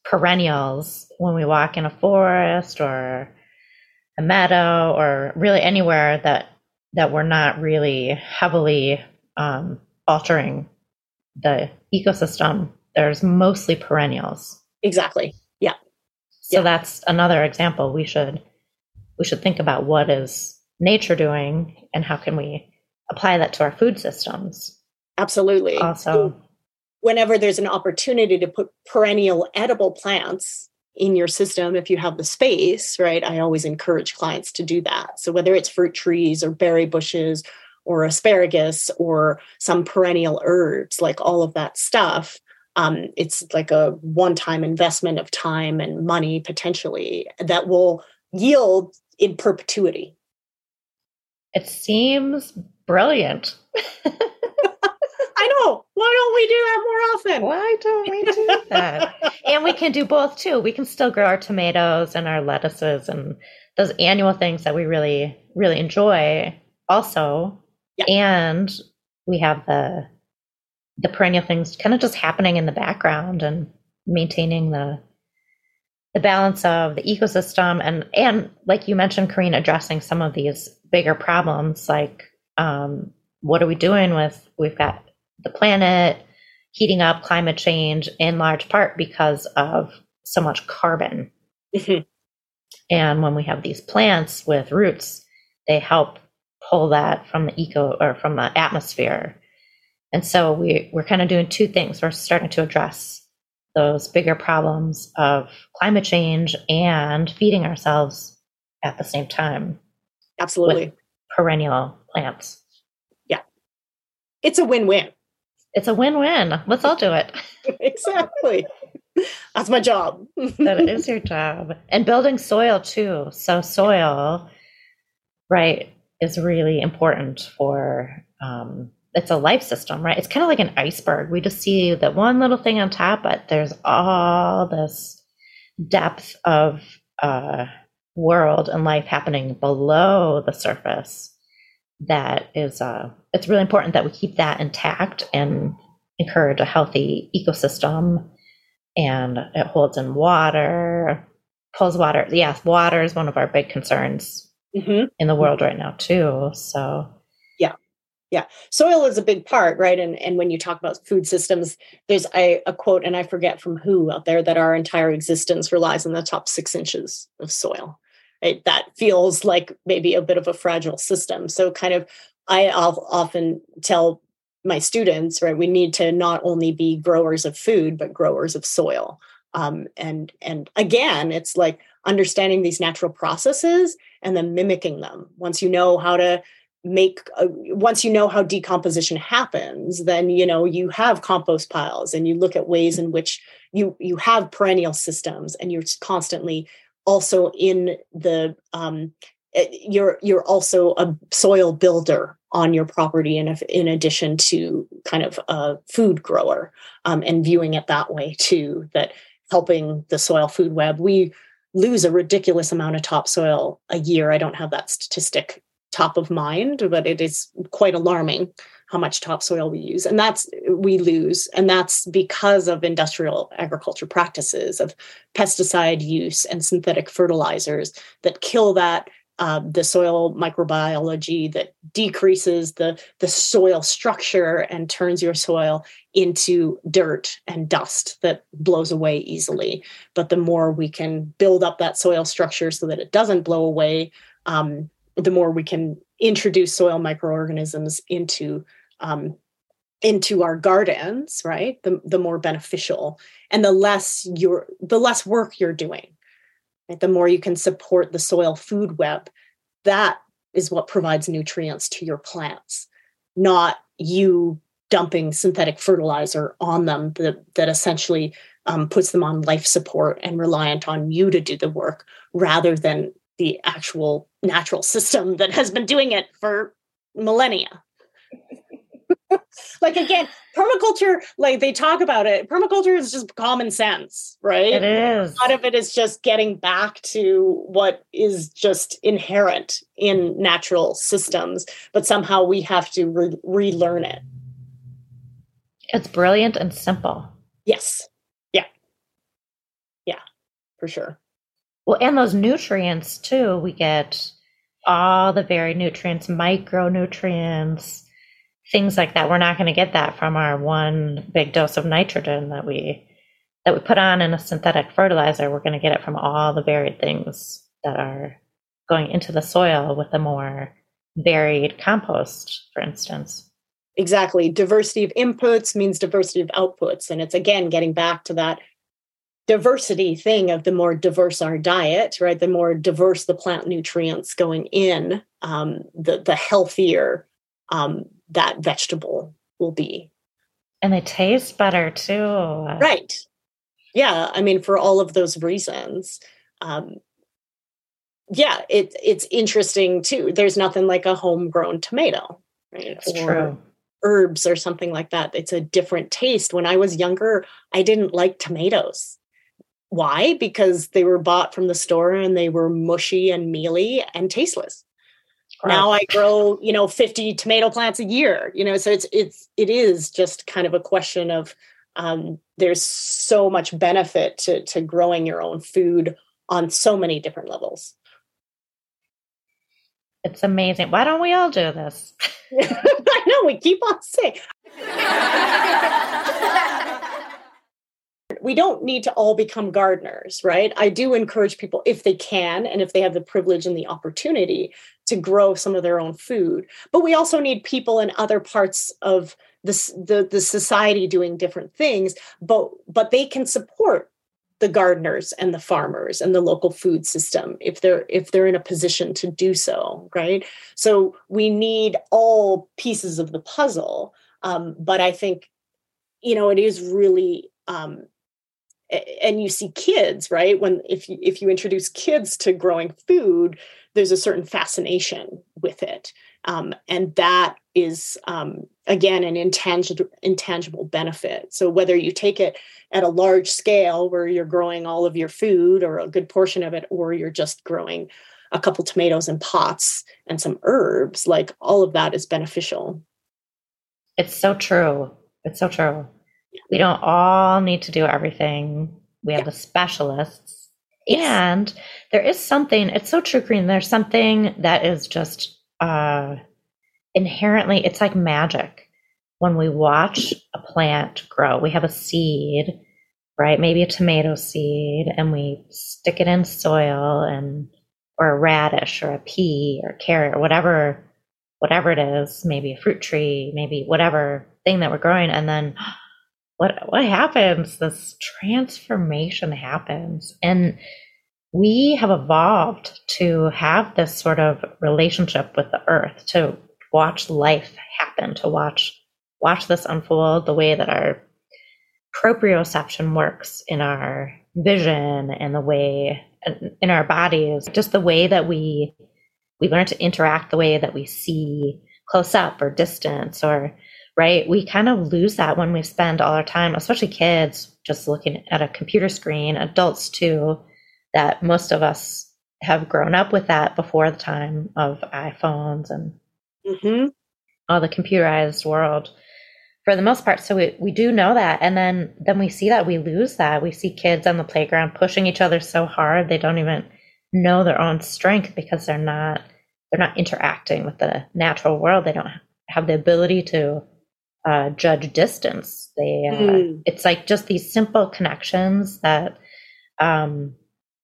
perennials when we walk in a forest or a meadow or really anywhere that that we're not really heavily um, altering the ecosystem. There's mostly perennials. Exactly. Yeah. So yeah. that's another example. We should we should think about what is nature doing and how can we apply that to our food systems. Absolutely. Also, whenever there's an opportunity to put perennial edible plants in your system, if you have the space, right, I always encourage clients to do that. So whether it's fruit trees or berry bushes or asparagus or some perennial herbs, like all of that stuff, um, it's like a one-time investment of time and money potentially that will yield in perpetuity. It seems brilliant. I know. Why don't we do that more often? Why don't we do that? And we can do both too. We can still grow our tomatoes and our lettuces and those annual things that we really, really enjoy also. Yeah. And we have the the perennial things kind of just happening in the background and maintaining the the balance of the ecosystem and and like you mentioned, Corinne, addressing some of these bigger problems like um, what are we doing with we've got the planet heating up, climate change in large part because of so much carbon. Mm-hmm. And when we have these plants with roots, they help pull that from the eco or from the atmosphere. And so we, we're kind of doing two things. We're starting to address those bigger problems of climate change and feeding ourselves at the same time. Absolutely. With perennial plants. Yeah. It's a win-win. It's a win-win. Let's all do it. Exactly. That's my job. That is your job. And building soil too. So soil, right, is really important for, um, it's a life system, right? It's kind of like an iceberg. We just see that one little thing on top, but there's all this depth of uh, world and life happening below the surface. That is, uh, it's really important that we keep that intact and encourage a healthy ecosystem. And it holds in water, pulls water. Yes, water is one of our big concerns mm-hmm. in the world right now too. So, yeah, yeah, soil is a big part, right? And and when you talk about food systems, there's a, a quote, and I forget from who out there, that our entire existence relies on the top six inches of soil. Right? That feels like maybe a bit of a fragile system. So kind of, I often tell my students, right, we need to not only be growers of food, but growers of soil. Um, and, and again, it's like understanding these natural processes and then mimicking them. Once you know how to make, a, once you know how decomposition happens, then, you know, you have compost piles and you look at ways in which you, you have perennial systems and you're constantly also in the, um, you're you're also a soil builder on your property, in, a, in addition to kind of a food grower, um, and viewing it that way too, that helping the soil food web. We lose a ridiculous amount of topsoil a year. I don't have that statistic top of mind, but it is quite alarming how much topsoil we use. And that's, we lose. And that's because of industrial agriculture practices, of pesticide use and synthetic fertilizers that kill that, uh, the soil microbiology, that decreases the, the soil structure and turns your soil into dirt and dust that blows away easily. But the more we can build up that soil structure so that it doesn't blow away, um, the more we can introduce soil microorganisms into um, into our gardens, right? The the more beneficial, and the less you're the less work you're doing, right? The more you can support the soil food web. That is what provides nutrients to your plants, not you dumping synthetic fertilizer on them that that essentially um, puts them on life support and reliant on you to do the work rather than the actual natural system that has been doing it for millennia. Like, again, permaculture, like they talk about it, permaculture is just common sense, right? It is. A lot of it is just getting back to what is just inherent in natural systems, but somehow we have to re- relearn it. It's brilliant and simple. Yes. Yeah. for sure. Well, and those nutrients too, we get all the varied nutrients, micronutrients, things like that. We're not going to get that from our one big dose of nitrogen that we that we put on in a synthetic fertilizer. We're going to get it from all the varied things that are going into the soil with a more varied compost, for instance. Exactly. Diversity of inputs means diversity of outputs. And it's, again, getting back to that diversity thing of the more diverse our diet, right? The more diverse the plant nutrients going in, um, the, the healthier um, that vegetable will be. And they taste better too. Right. Yeah. I mean, for all of those reasons. Um, yeah, it, it's interesting too. There's nothing like a homegrown tomato, right? It's or true. Herbs or something like that. It's a different taste. When I was younger, I didn't like tomatoes. Why? Because they were bought from the store and they were mushy and mealy and tasteless. Gross. Now I grow, you know, fifty tomato plants a year, you know, so it's, it's, it is just kind of a question of, um, there's so much benefit to, to growing your own food on so many different levels. It's amazing. Why don't we all do this? I know, we keep on saying. We don't need to all become gardeners, right? I do encourage people, if they can, and if they have the privilege and the opportunity, to grow some of their own food. But we also need people in other parts of this, the, the society doing different things, but, but they can support the gardeners and the farmers and the local food system if they're if they're in a position to do so, right? So we need all pieces of the puzzle, um, but I think, you know, it is really, um, and you see kids, right? When if you if you introduce kids to growing food, there's a certain fascination with it, um, and that is um, again an intangible intangible benefit. So whether you take it at a large scale where you're growing all of your food or a good portion of it, or you're just growing a couple tomatoes in pots and some herbs, like all of that is beneficial. It's so true. It's so true. We don't all need to do everything. We have yeah. the specialists. Yes. And there is something, it's so true, Corinne, there's something that is just uh, inherently, it's like magic. When we watch a plant grow, we have a seed, right? Maybe a tomato seed, and we stick it in soil, and or a radish or a pea or carrot or whatever, whatever it is, maybe a fruit tree, maybe whatever thing that we're growing. And then what, what happens? This transformation happens. And we have evolved to have this sort of relationship with the earth, to watch life happen, to watch watch this unfold, the way that our proprioception works in our vision and the way in our bodies, just the way that we we learn to interact, the way that we see close up or distance, or right, we kind of lose that when we spend all our time, especially kids, just looking at a computer screen, adults too, that most of us have grown up with that before the time of iPhones and mm-hmm. all the computerized world. For the most part. So we, we do know that. And then, then we see that we lose that. We see kids on the playground pushing each other so hard, they don't even know their own strength because they're not, they're not interacting with the natural world. They don't have the ability to uh, judge distance. They, uh, mm. It's like just these simple connections that, um,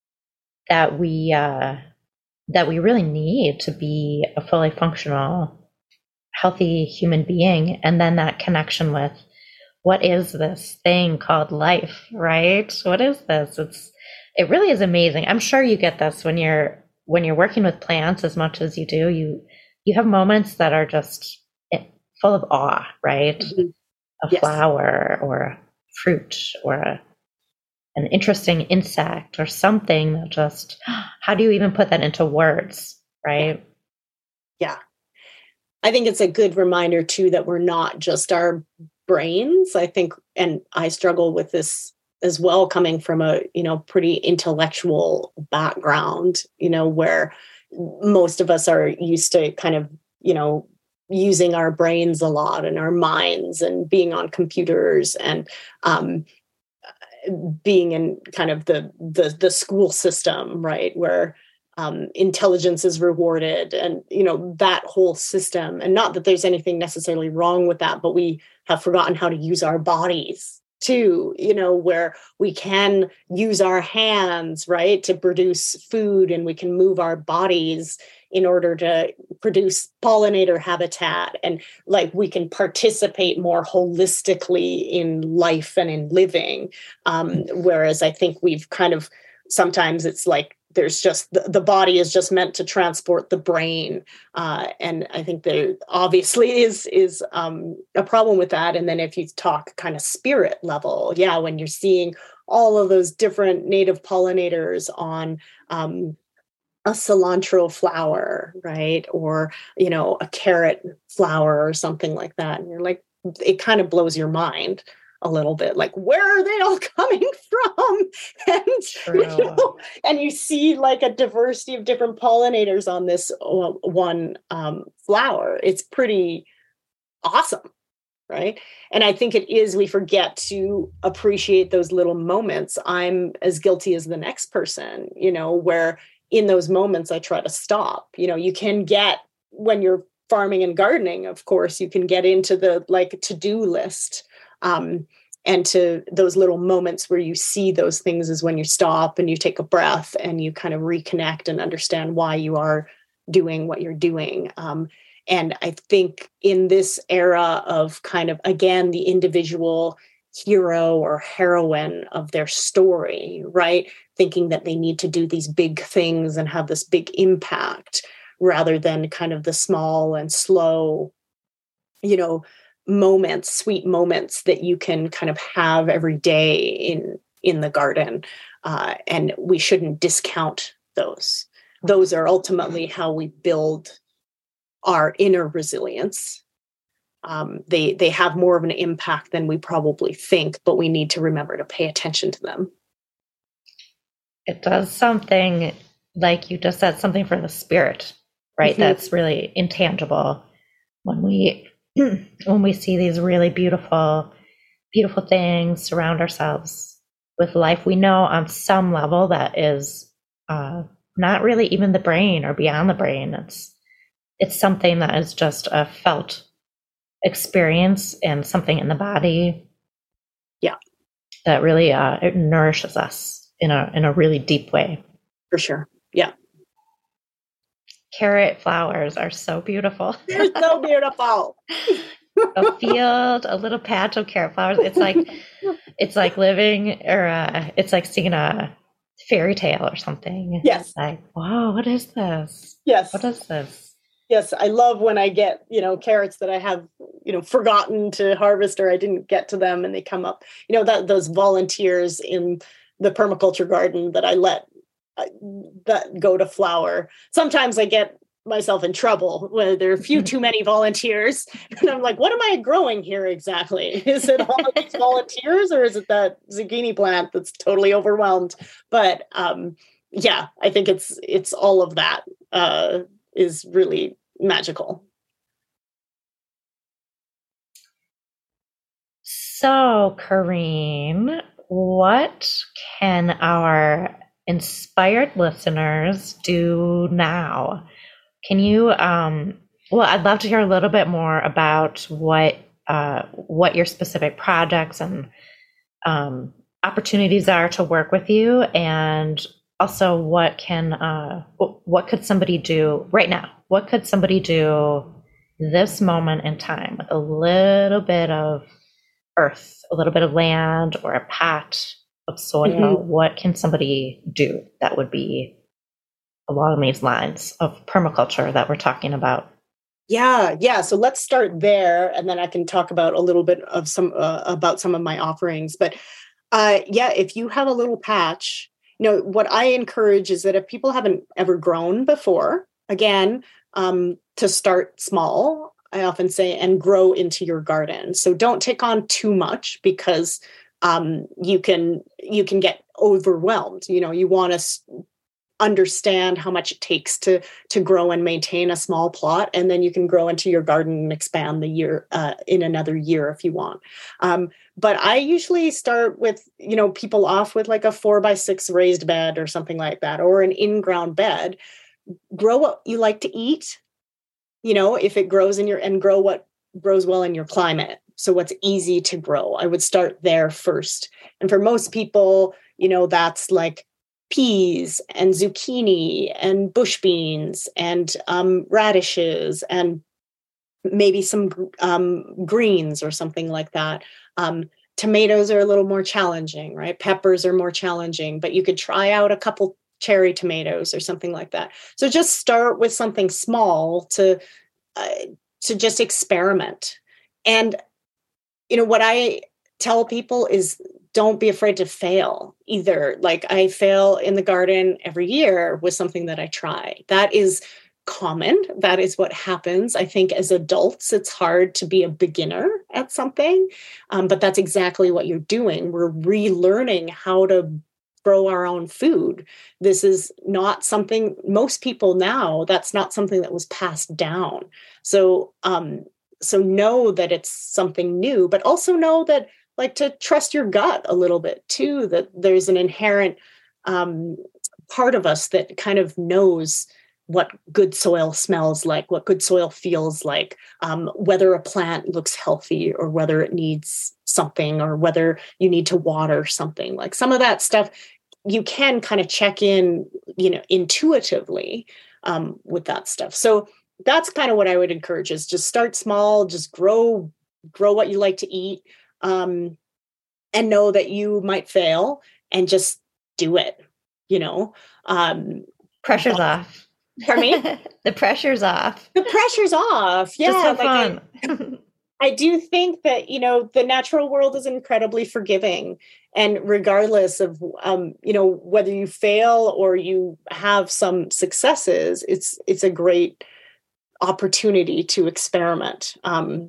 that we, uh, that we really need to be a fully functional, healthy human being. And then that connection with what is this thing called life, right? What is this? It's, it really is amazing. I'm sure you get this when you're, when you're working with plants as much as you do, you, you have moments that are just full of awe, right? Mm-hmm. A yes. flower or a fruit or a, an interesting insect or something that just, how do you even put that into words, right? Yeah. I think it's a good reminder too, that we're not just our brains. I think, and I struggle with this as well, coming from a, you know, pretty intellectual background, you know, where most of us are used to kind of, you know, using our brains a lot and our minds and being on computers. And, um, being in kind of the the the school system, right, where um, intelligence is rewarded, and you know that whole system. And not that there's anything necessarily wrong with that, but we have forgotten how to use our bodies too. You know, where we can use our hands, right, to produce food, and we can move our bodies in order to produce pollinator habitat, and like we can participate more holistically in life and in living. Um, whereas I think we've kind of, sometimes it's like there's just the, the body is just meant to transport the brain. Uh, and I think there obviously is, is um, a problem with that. And then if you talk kind of spirit level, yeah, when you're seeing all of those different native pollinators on um, a cilantro flower, right? Or, you know, a carrot flower or something like that. And you're like, it kind of blows your mind a little bit. Like, where are they all coming from? And, you know, and you see like a diversity of different pollinators on this one um, flower. It's pretty awesome. Right. And I think it is, we forget to appreciate those little moments. I'm as guilty as the next person, you know, where in those moments, I try to stop. You know, you can get, when you're farming and gardening, of course, you can get into the like to-do list. Um, and to those little moments where you see those things is when you stop and you take a breath and you kind of reconnect and understand why you are doing what you're doing. Um, and I think in this era of kind of, again, the individual hero or heroine of their story, right? Thinking that they need to do these big things and have this big impact rather than kind of the small and slow, you know, moments, sweet moments that you can kind of have every day in, in the garden. Uh, and we shouldn't discount those. Those are ultimately how we build our inner resilience. Um, they they have more of an impact than we probably think, but we need to remember to pay attention to them. It does something, like you just said, something for the spirit, right? Mm-hmm. That's really intangible. When we when we see these really beautiful, beautiful things, surround ourselves with life, we know on some level that is uh, not really even the brain or beyond the brain. It's it's something that is just a felt experience and something in the body. Yeah. That really uh, it nourishes us in a in a really deep way. For sure. Yeah. Carrot flowers are so beautiful. They're so beautiful. A field, a little patch of carrot flowers. It's like it's like living, or uh, it's like seeing a fairy tale or something. Yes. It's like, wow, what is this? Yes. What is this? Yes, I love when I get, you know, carrots that I have, you know, forgotten to harvest or I didn't get to them and they come up. You know, that those volunteers in the permaculture garden that I let uh, that go to flower. Sometimes I get myself in trouble when there are a few too many volunteers. And I'm like, what am I growing here exactly? Is it all of these volunteers or is it that zucchini plant that's totally overwhelmed? But um, yeah, I think it's it's all of that uh, is really magical. So, Corrine, what can our inspired listeners do now? Can you, um, well, I'd love to hear a little bit more about what uh, what your specific projects and um, opportunities are to work with you, and also what can, uh, what could somebody do right now? What could somebody do this moment in time with a little bit of earth, a little bit of land, or a patch of soil? Mm-hmm. What can somebody do that would be along these lines of permaculture that we're talking about? Yeah, yeah. So let's start there, and then I can talk about a little bit of some uh, about some of my offerings. But uh, yeah, if you have a little patch, you know, what I encourage is that if people haven't ever grown before, again, um, to start small, I often say, and grow into your garden. So don't take on too much because um, you can you can get overwhelmed. You know, you want to understand how much it takes to to grow and maintain a small plot, and then you can grow into your garden and expand the year uh, in another year if you want. Um, but I usually start with, you know, people off with like a four by six raised bed or something like that, or an in-ground bed. Grow what you like to eat, you know, if it grows in your, and grow what grows well in your climate. So what's easy to grow, I would start there first. And for most people, you know, that's like peas and zucchini and bush beans and um, radishes and maybe some um, greens or something like that. Um, tomatoes are a little more challenging, right? Peppers are more challenging, but you could try out a couple cherry tomatoes or something like that. So just start with something small to uh, to just experiment. And you know what I tell people is, don't be afraid to fail either. Like, I fail in the garden every year with something that I try. That is common. That is what happens. I think as adults, it's hard to be a beginner at something, um, but that's exactly what you're doing. We're relearning how to grow our own food. This is not something, most people now, that's not something that was passed down. So, um, so know that it's something new, but also know that, like, to trust your gut a little bit too, that there's an inherent um, part of us that kind of knows what good soil smells like, what good soil feels like, um, whether a plant looks healthy or whether it needs something, or whether you need to water something. Like, some of that stuff you can kind of check in, you know, intuitively um, with that stuff. So that's kind of what I would encourage, is just start small, just grow, grow what you like to eat, um, and know that you might fail, and just do it, you know. Um, Pressure's off. Pardon me? The pressure's off. The pressure's off. Yeah. Just have like fun. I, I do think that, you know, the natural world is incredibly forgiving. And regardless of, um, you know, whether you fail or you have some successes, it's it's a great opportunity to experiment. Um,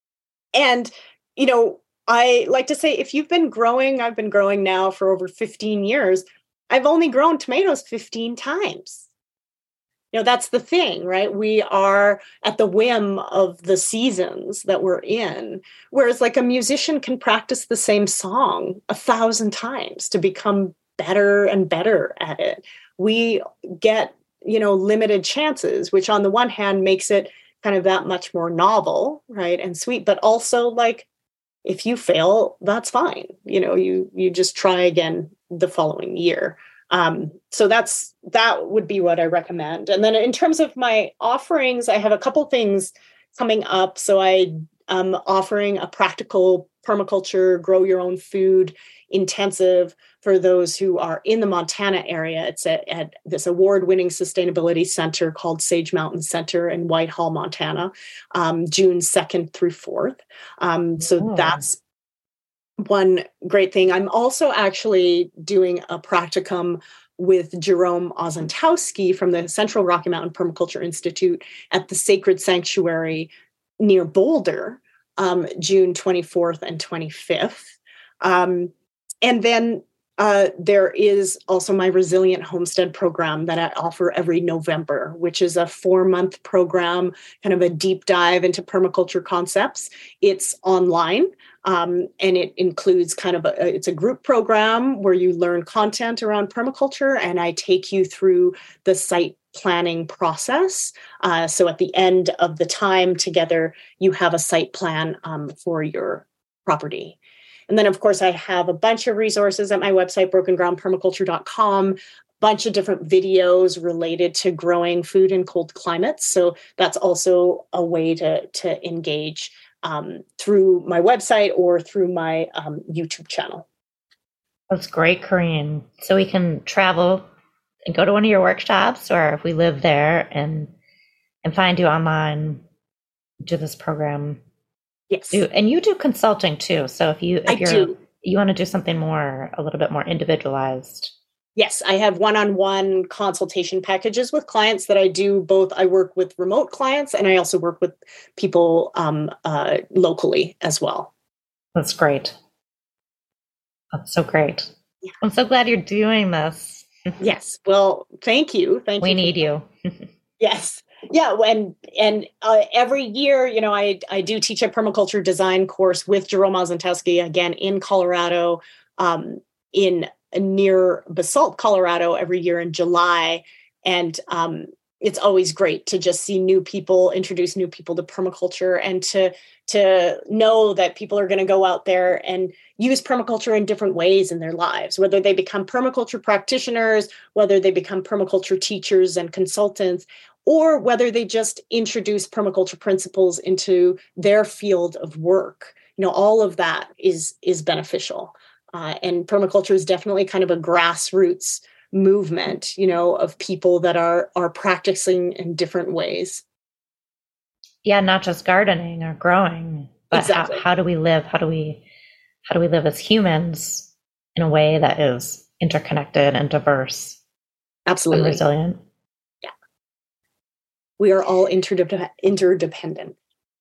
and, you know, I like to say, if you've been growing, I've been growing now for over fifteen years, I've only grown tomatoes fifteen times. You know, that's the thing, right? We are at the whim of the seasons that we're in. Whereas, like, a musician can practice the same song a thousand times to become better and better at it. We get, you know, limited chances, which on the one hand makes it kind of that much more novel, right? And sweet, but also, like, if you fail, that's fine. You know, you, you just try again the following year. Um, so that's, that would be what I recommend. And then in terms of my offerings, I have a couple things coming up. So I am offering a practical permaculture, grow your own food intensive for those who are in the Montana area. It's at, at this award-winning sustainability center called Sage Mountain Center in Whitehall, Montana, um, June second through fourth. Um, so Oh. that's one great thing. I'm also actually doing a practicum with Jerome Ozentowski from the Central Rocky Mountain Permaculture Institute at the Sacred Sanctuary near Boulder, um, June twenty-fourth and twenty-fifth. Um, and then uh, there is also my Resilient Homestead program that I offer every November, which is a four-month program, kind of a deep dive into permaculture concepts. It's online. Um, and it includes kind of a, it's a group program where you learn content around permaculture, and I take you through the site planning process. Uh, so at the end of the time together, you have a site plan um, for your property. And then, of course, I have a bunch of resources at my website, broken ground permaculture dot com, bunch of different videos related to growing food in cold climates. So that's also a way to, to engage Um, through my website or through my um, YouTube channel. That's great, Corinne. So we can travel and go to one of your workshops, or if we live there, and and find you online, do this program. Yes. Do, and you do consulting too. So if you if I you're do. you want to do something more, a little bit more individualized. Yes, I have one-on-one consultation packages with clients that I do both. I work with remote clients, and I also work with people um, uh, locally as well. That's great. That's so great. Yeah. I'm so glad you're doing this. Yes. Well, thank you. Thank we you. We need you. Yes. Yeah. And, and uh, every year, you know, I, I do teach a permaculture design course with Jerome Ozentowski, again, in Colorado, um, in near Basalt, Colorado, every year in July. And um, it's always great to just see new people, introduce new people to permaculture, and to, to know that people are going to go out there and use permaculture in different ways in their lives, whether they become permaculture practitioners, whether they become permaculture teachers and consultants, or whether they just introduce permaculture principles into their field of work. You know, all of that is, is beneficial. Uh, and permaculture is definitely kind of a grassroots movement, you know, of people that are are practicing in different ways. Yeah, not just gardening or growing, but exactly. how, how do we live? How do we how do we live as humans in a way that is interconnected and diverse, absolutely, and resilient? Yeah, we are all interdep- interdependent.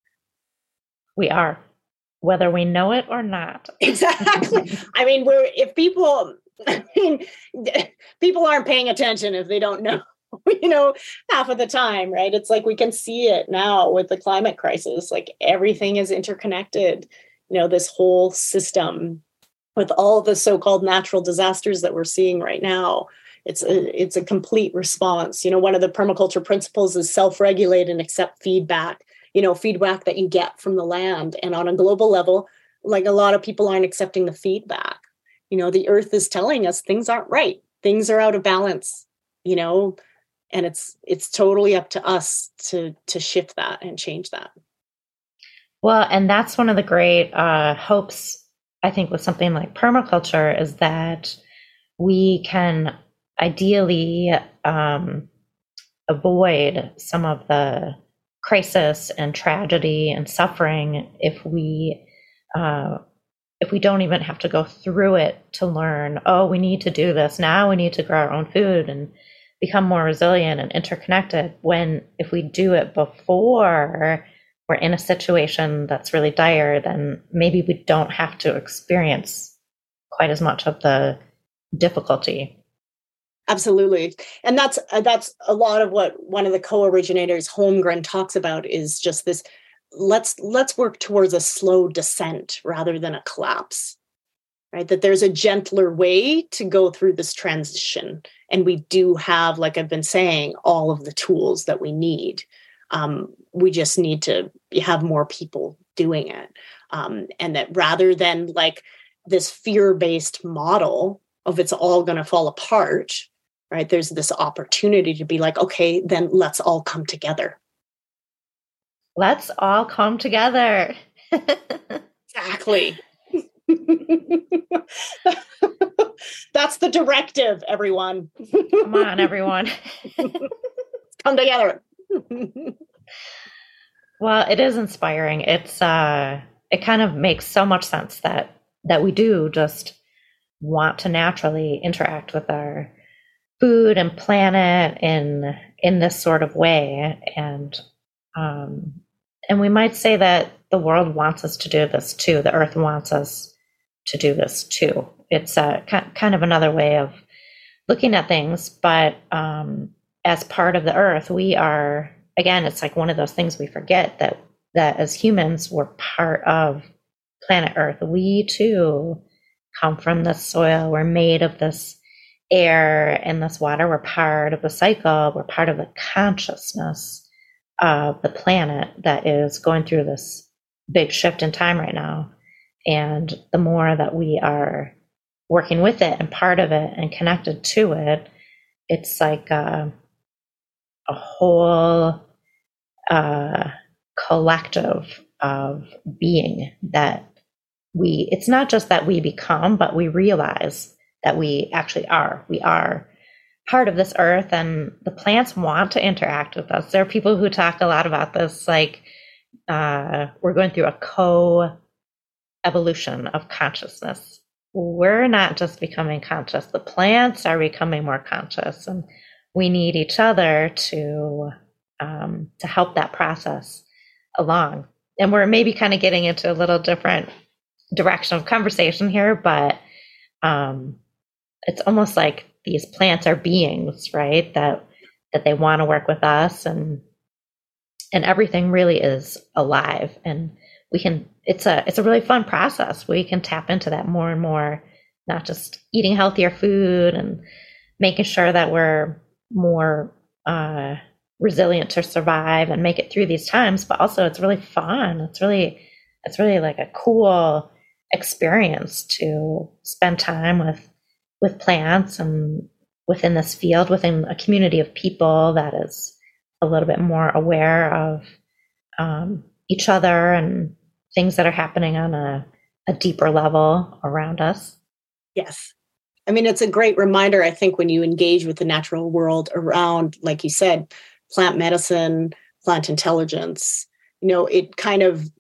We are, whether we know it or not. Exactly. I mean, we're if people, I mean, people aren't paying attention if they don't know. You know, half of the time, right? It's like we can see it now with the climate crisis. Like everything is interconnected. You know, this whole system with all the so-called natural disasters that we're seeing right now. It's a, it's a complete response. You know, one of the permaculture principles is self-regulate and accept feedback. You know, feedback that you get from the land. And on a global level, like a lot of people aren't accepting the feedback. You know, the earth is telling us things aren't right. Things are out of balance, you know, and it's it's totally up to us to to shift that and change that. Well, and that's one of the great uh, hopes, I think, with something like permaculture is that we can ideally um, avoid some of the crisis and tragedy and suffering if we uh, if we don't even have to go through it to learn, oh, we need to do this now, we need to grow our own food and become more resilient and interconnected. When if we do it before we're in a situation that's really dire, then maybe we don't have to experience quite as much of the difficulty. Absolutely. And that's uh, that's a lot of what one of the co-originators, Holmgren, talks about is just this, let's let's work towards a slow descent rather than a collapse, right? That there's a gentler way to go through this transition. And we do have, like I've been saying, all of the tools that we need. Um, we just need to have more people doing it. Um, and that rather than like this fear-based model of it's all going to fall apart, right? There's this opportunity to be like, okay, then let's all come together. Let's all come together. Exactly. That's the directive, everyone. Come on, everyone. Come together. Well, it is inspiring. It's uh it kind of makes so much sense that that we do just want to naturally interact with our food and planet in in this sort of way. And um and we might say that the world wants us to do this too. The earth wants us to do this too. It's a kind of another way of looking at things, but um, as part of the earth, we are, again, it's like one of those things we forget that that as humans, we're part of planet Earth. We too come from the soil. We're made of this air and this water. We're part of the cycle. We're part of the consciousness of the planet that is going through this big shift in time right now. And the more that we are working with it and part of it and connected to it, it's like a, a whole uh, collective of being that we, it's not just that we become, but we realize that we actually are. We are part of this earth, and the plants want to interact with us. There are people who talk a lot about this, like uh, we're going through a co-evolution of consciousness. We're not just becoming conscious. The plants are becoming more conscious, and we need each other to um, to help that process along. And we're maybe kind of getting into a little different direction of conversation here, but um, it's almost like these plants are beings, right? That that they want to work with us, and and everything really is alive. And we can it's a it's a really fun process. We can tap into that more and more, not just eating healthier food and making sure that we're more uh, resilient to survive and make it through these times, but also it's really fun. It's really it's really like a cool experience to spend time with with plants and within this field, within a community of people that is a little bit more aware of um, each other and things that are happening on a, a deeper level around us. Yes. I mean, it's a great reminder, I think, when you engage with the natural world around, like you said, plant medicine, plant intelligence, you know, it kind of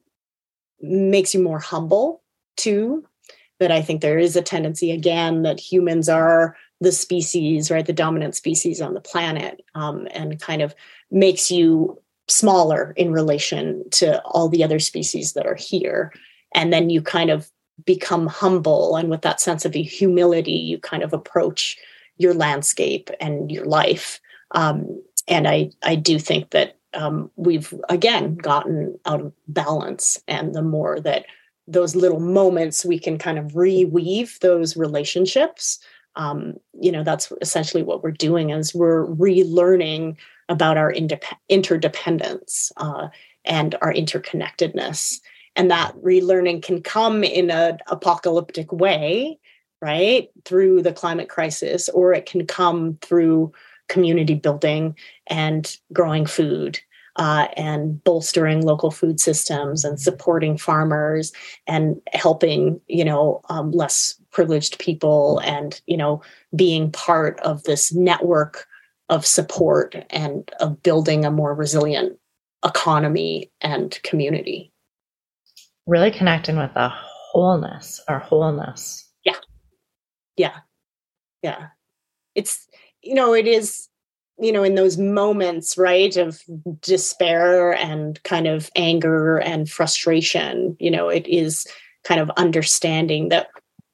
makes you more humble too. But I think there is a tendency, again, that humans are the species, right, the dominant species on the planet, um, and kind of makes you smaller in relation to all the other species that are here. And then you kind of become humble. And with that sense of humility, you kind of approach your landscape and your life. Um, and I, I do think that um, we've, again, gotten out of balance. And the more that those little moments we can kind of reweave those relationships, um, you know, that's essentially what we're doing, is we're relearning about our indep- interdependence uh, and our interconnectedness. And that relearning can come in an apocalyptic way, right, through the climate crisis, or it can come through community building and growing food uh, and bolstering local food systems and supporting farmers and helping, you know, um, less privileged people, and, you know, being part of this network of support and of building a more resilient economy and community. Really connecting with the wholeness, our wholeness. Yeah. Yeah. Yeah. It's, you know, it is, you know, in those moments, right, of despair and kind of anger and frustration, you know, it is kind of understanding that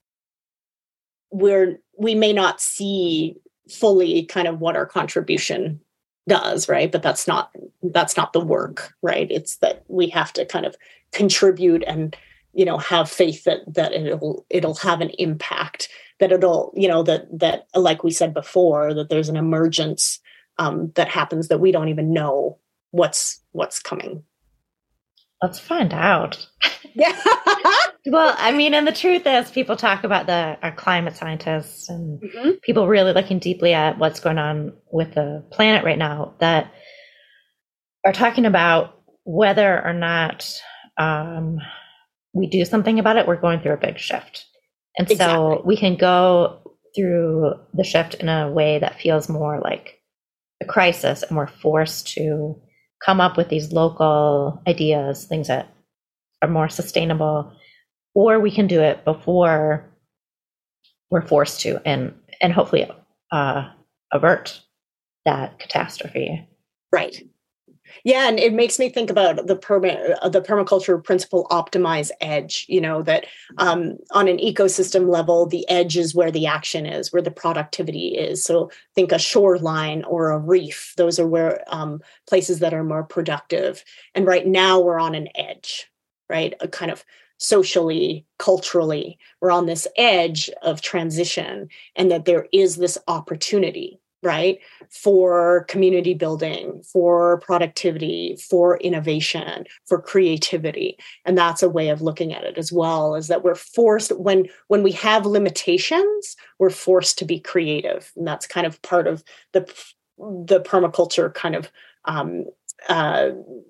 we're, we may not see fully kind of what our contribution does, right? But that's not, that's not the work, right? It's that we have to kind of contribute and, you know, have faith that, that it'll, it'll have an impact, that it'll, you know, that, that, like we said before, that there's an emergence um, that happens that we don't even know what's, what's coming. Let's find out. Yeah. Well, I mean, and the truth is, people talk about the our climate scientists and Mm-hmm. people really looking deeply at what's going on with the planet right now, that are talking about whether or not um, we do something about it. We're going through a big shift. And Exactly. so we can go through the shift in a way that feels more like a crisis, and we're forced to come up with these local ideas, things that are more sustainable, or we can do it before we're forced to, and and hopefully uh, avert that catastrophe. Right. Yeah, and it makes me think about the perma- uh, the permaculture principle, optimize edge, you know, that um, on an ecosystem level, the edge is where the action is, where the productivity is. So think a shoreline or a reef. Those are where um, places that are more productive. And right now we're on an edge, right? A kind of socially, culturally, we're on this edge of transition, and that there is this opportunity, right, for community building, for productivity, for innovation, for creativity. And that's a way of looking at it as well, is that we're forced, when when we have limitations, we're forced to be creative. And that's kind of part of the, the permaculture kind of um, uh,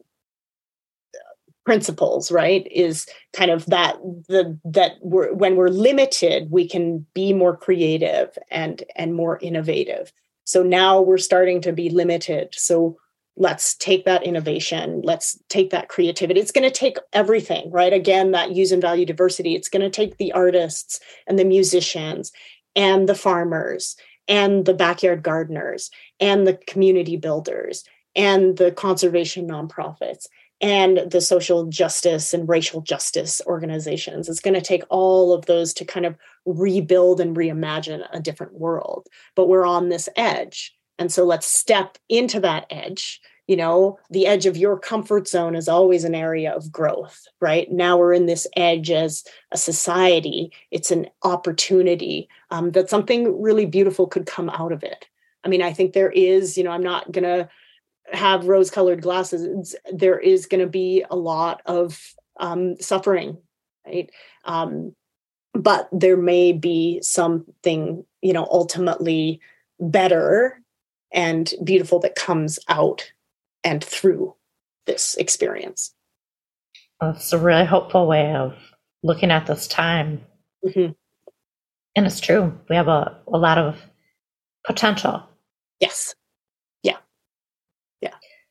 principles, right, is kind of that the that we're, when we're limited, we can be more creative and and more innovative. So now we're starting to be limited. So let's take that innovation. Let's take that creativity. It's going to take everything, right? Again, that use and value diversity. It's going to take the artists and the musicians and the farmers and the backyard gardeners and the community builders and the conservation nonprofits and the social justice and racial justice organizations. It's going to take all of those to kind of rebuild and reimagine a different world. But we're on this edge. And so let's step into that edge. You know, the edge of your comfort zone is always an area of growth, right? Now we're in this edge as a society. It's an opportunity um, that something really beautiful could come out of it. I mean, I think there is, you know, I'm not going to have rose-colored glasses. It's, there is going to be a lot of um, suffering, right? Um, but there may be something, you know, ultimately better and beautiful that comes out and through this experience. It's a really hopeful way of looking at this time. Mm-hmm. And it's true. We have a, a lot of potential. Yes. Yeah. Yeah.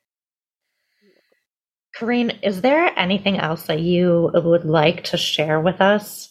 Corrine, is there anything else that you would like to share with us?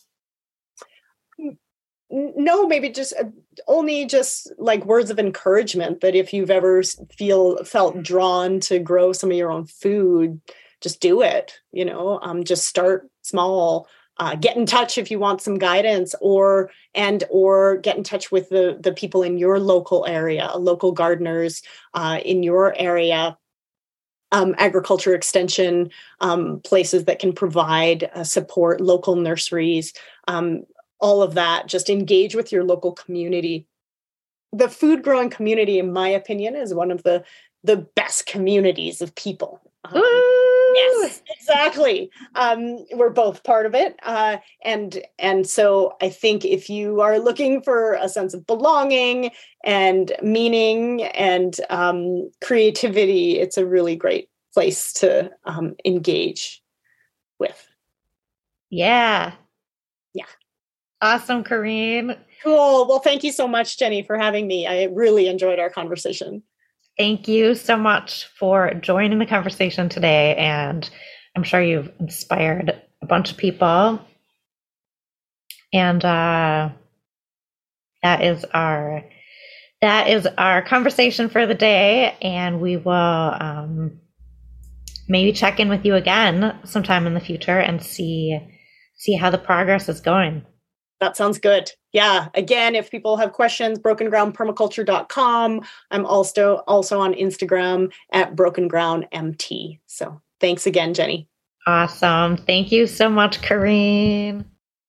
No, maybe just uh, only just like words of encouragement that if you've ever feel felt drawn to grow some of your own food, just do it. You know, um, just start small. Uh, get in touch if you want some guidance, or and or get in touch with the the people in your local area, local gardeners uh, in your area. Um, agriculture extension um, places that can provide uh, support, local nurseries. Um, all of that, just engage with your local community. The food growing community, in my opinion, is one of the, the best communities of people. Um, yes, exactly. Um, we're both part of it. Uh, and, and so I think if you are looking for a sense of belonging and meaning and um, creativity, it's a really great place to um, engage with. Yeah. Yeah. Awesome, Corrine. Cool. Well, thank you so much, Jenny, for having me. I really enjoyed our conversation. Thank you so much for joining the conversation today. And I'm sure you've inspired a bunch of people. And uh, that is our that is our conversation for the day. And we will um, maybe check in with you again sometime in the future and see see how the progress is going. That sounds good. Yeah. Again, if people have questions, broken ground permaculture dot com. I'm also also on Instagram at broken ground M T. So thanks again, Jenny. Awesome. Thank you so much, Corrine.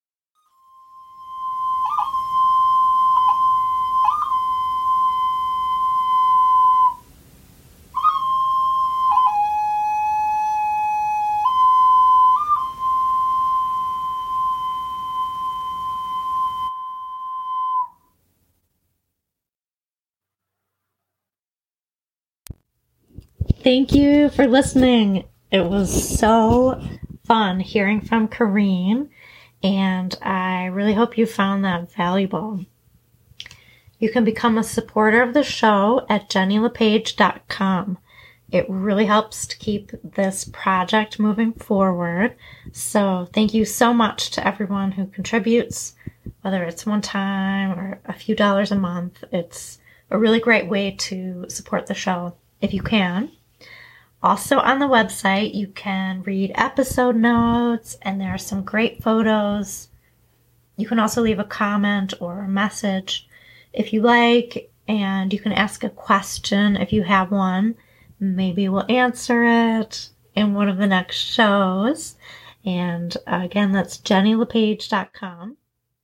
Thank you for listening. It was so fun hearing from Corrine, and I really hope you found that valuable. You can become a supporter of the show at jenny lepage dot com. It really helps to keep this project moving forward. So thank you so much to everyone who contributes, whether it's one time or a few dollars a month. It's a really great way to support the show if you can. Also on the website, you can read episode notes, and there are some great photos. You can also leave a comment or a message if you like, and you can ask a question if you have one. Maybe we'll answer it in one of the next shows. And uh, again, that's jenny lepage dot com.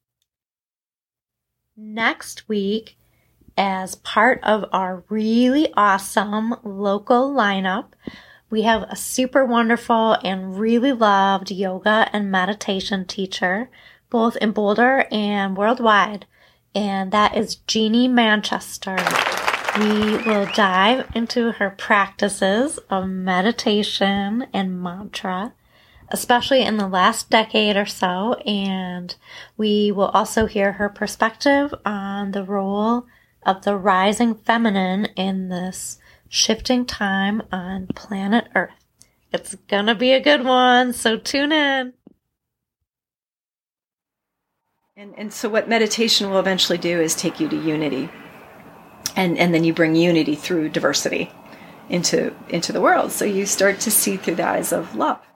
Next week, as part of our really awesome local lineup, we have a super wonderful and really loved yoga and meditation teacher, both in Boulder and worldwide, and that is Jeannie Manchester. We will dive into her practices of meditation and mantra, especially in the last decade or so, and we will also hear her perspective on the role of the rising feminine in this shifting time on planet Earth. It's gonna be a good one, so tune in. And and so what meditation will eventually do is take you to unity. And and then you bring unity through diversity. into into the world. So you start to see through the eyes of love.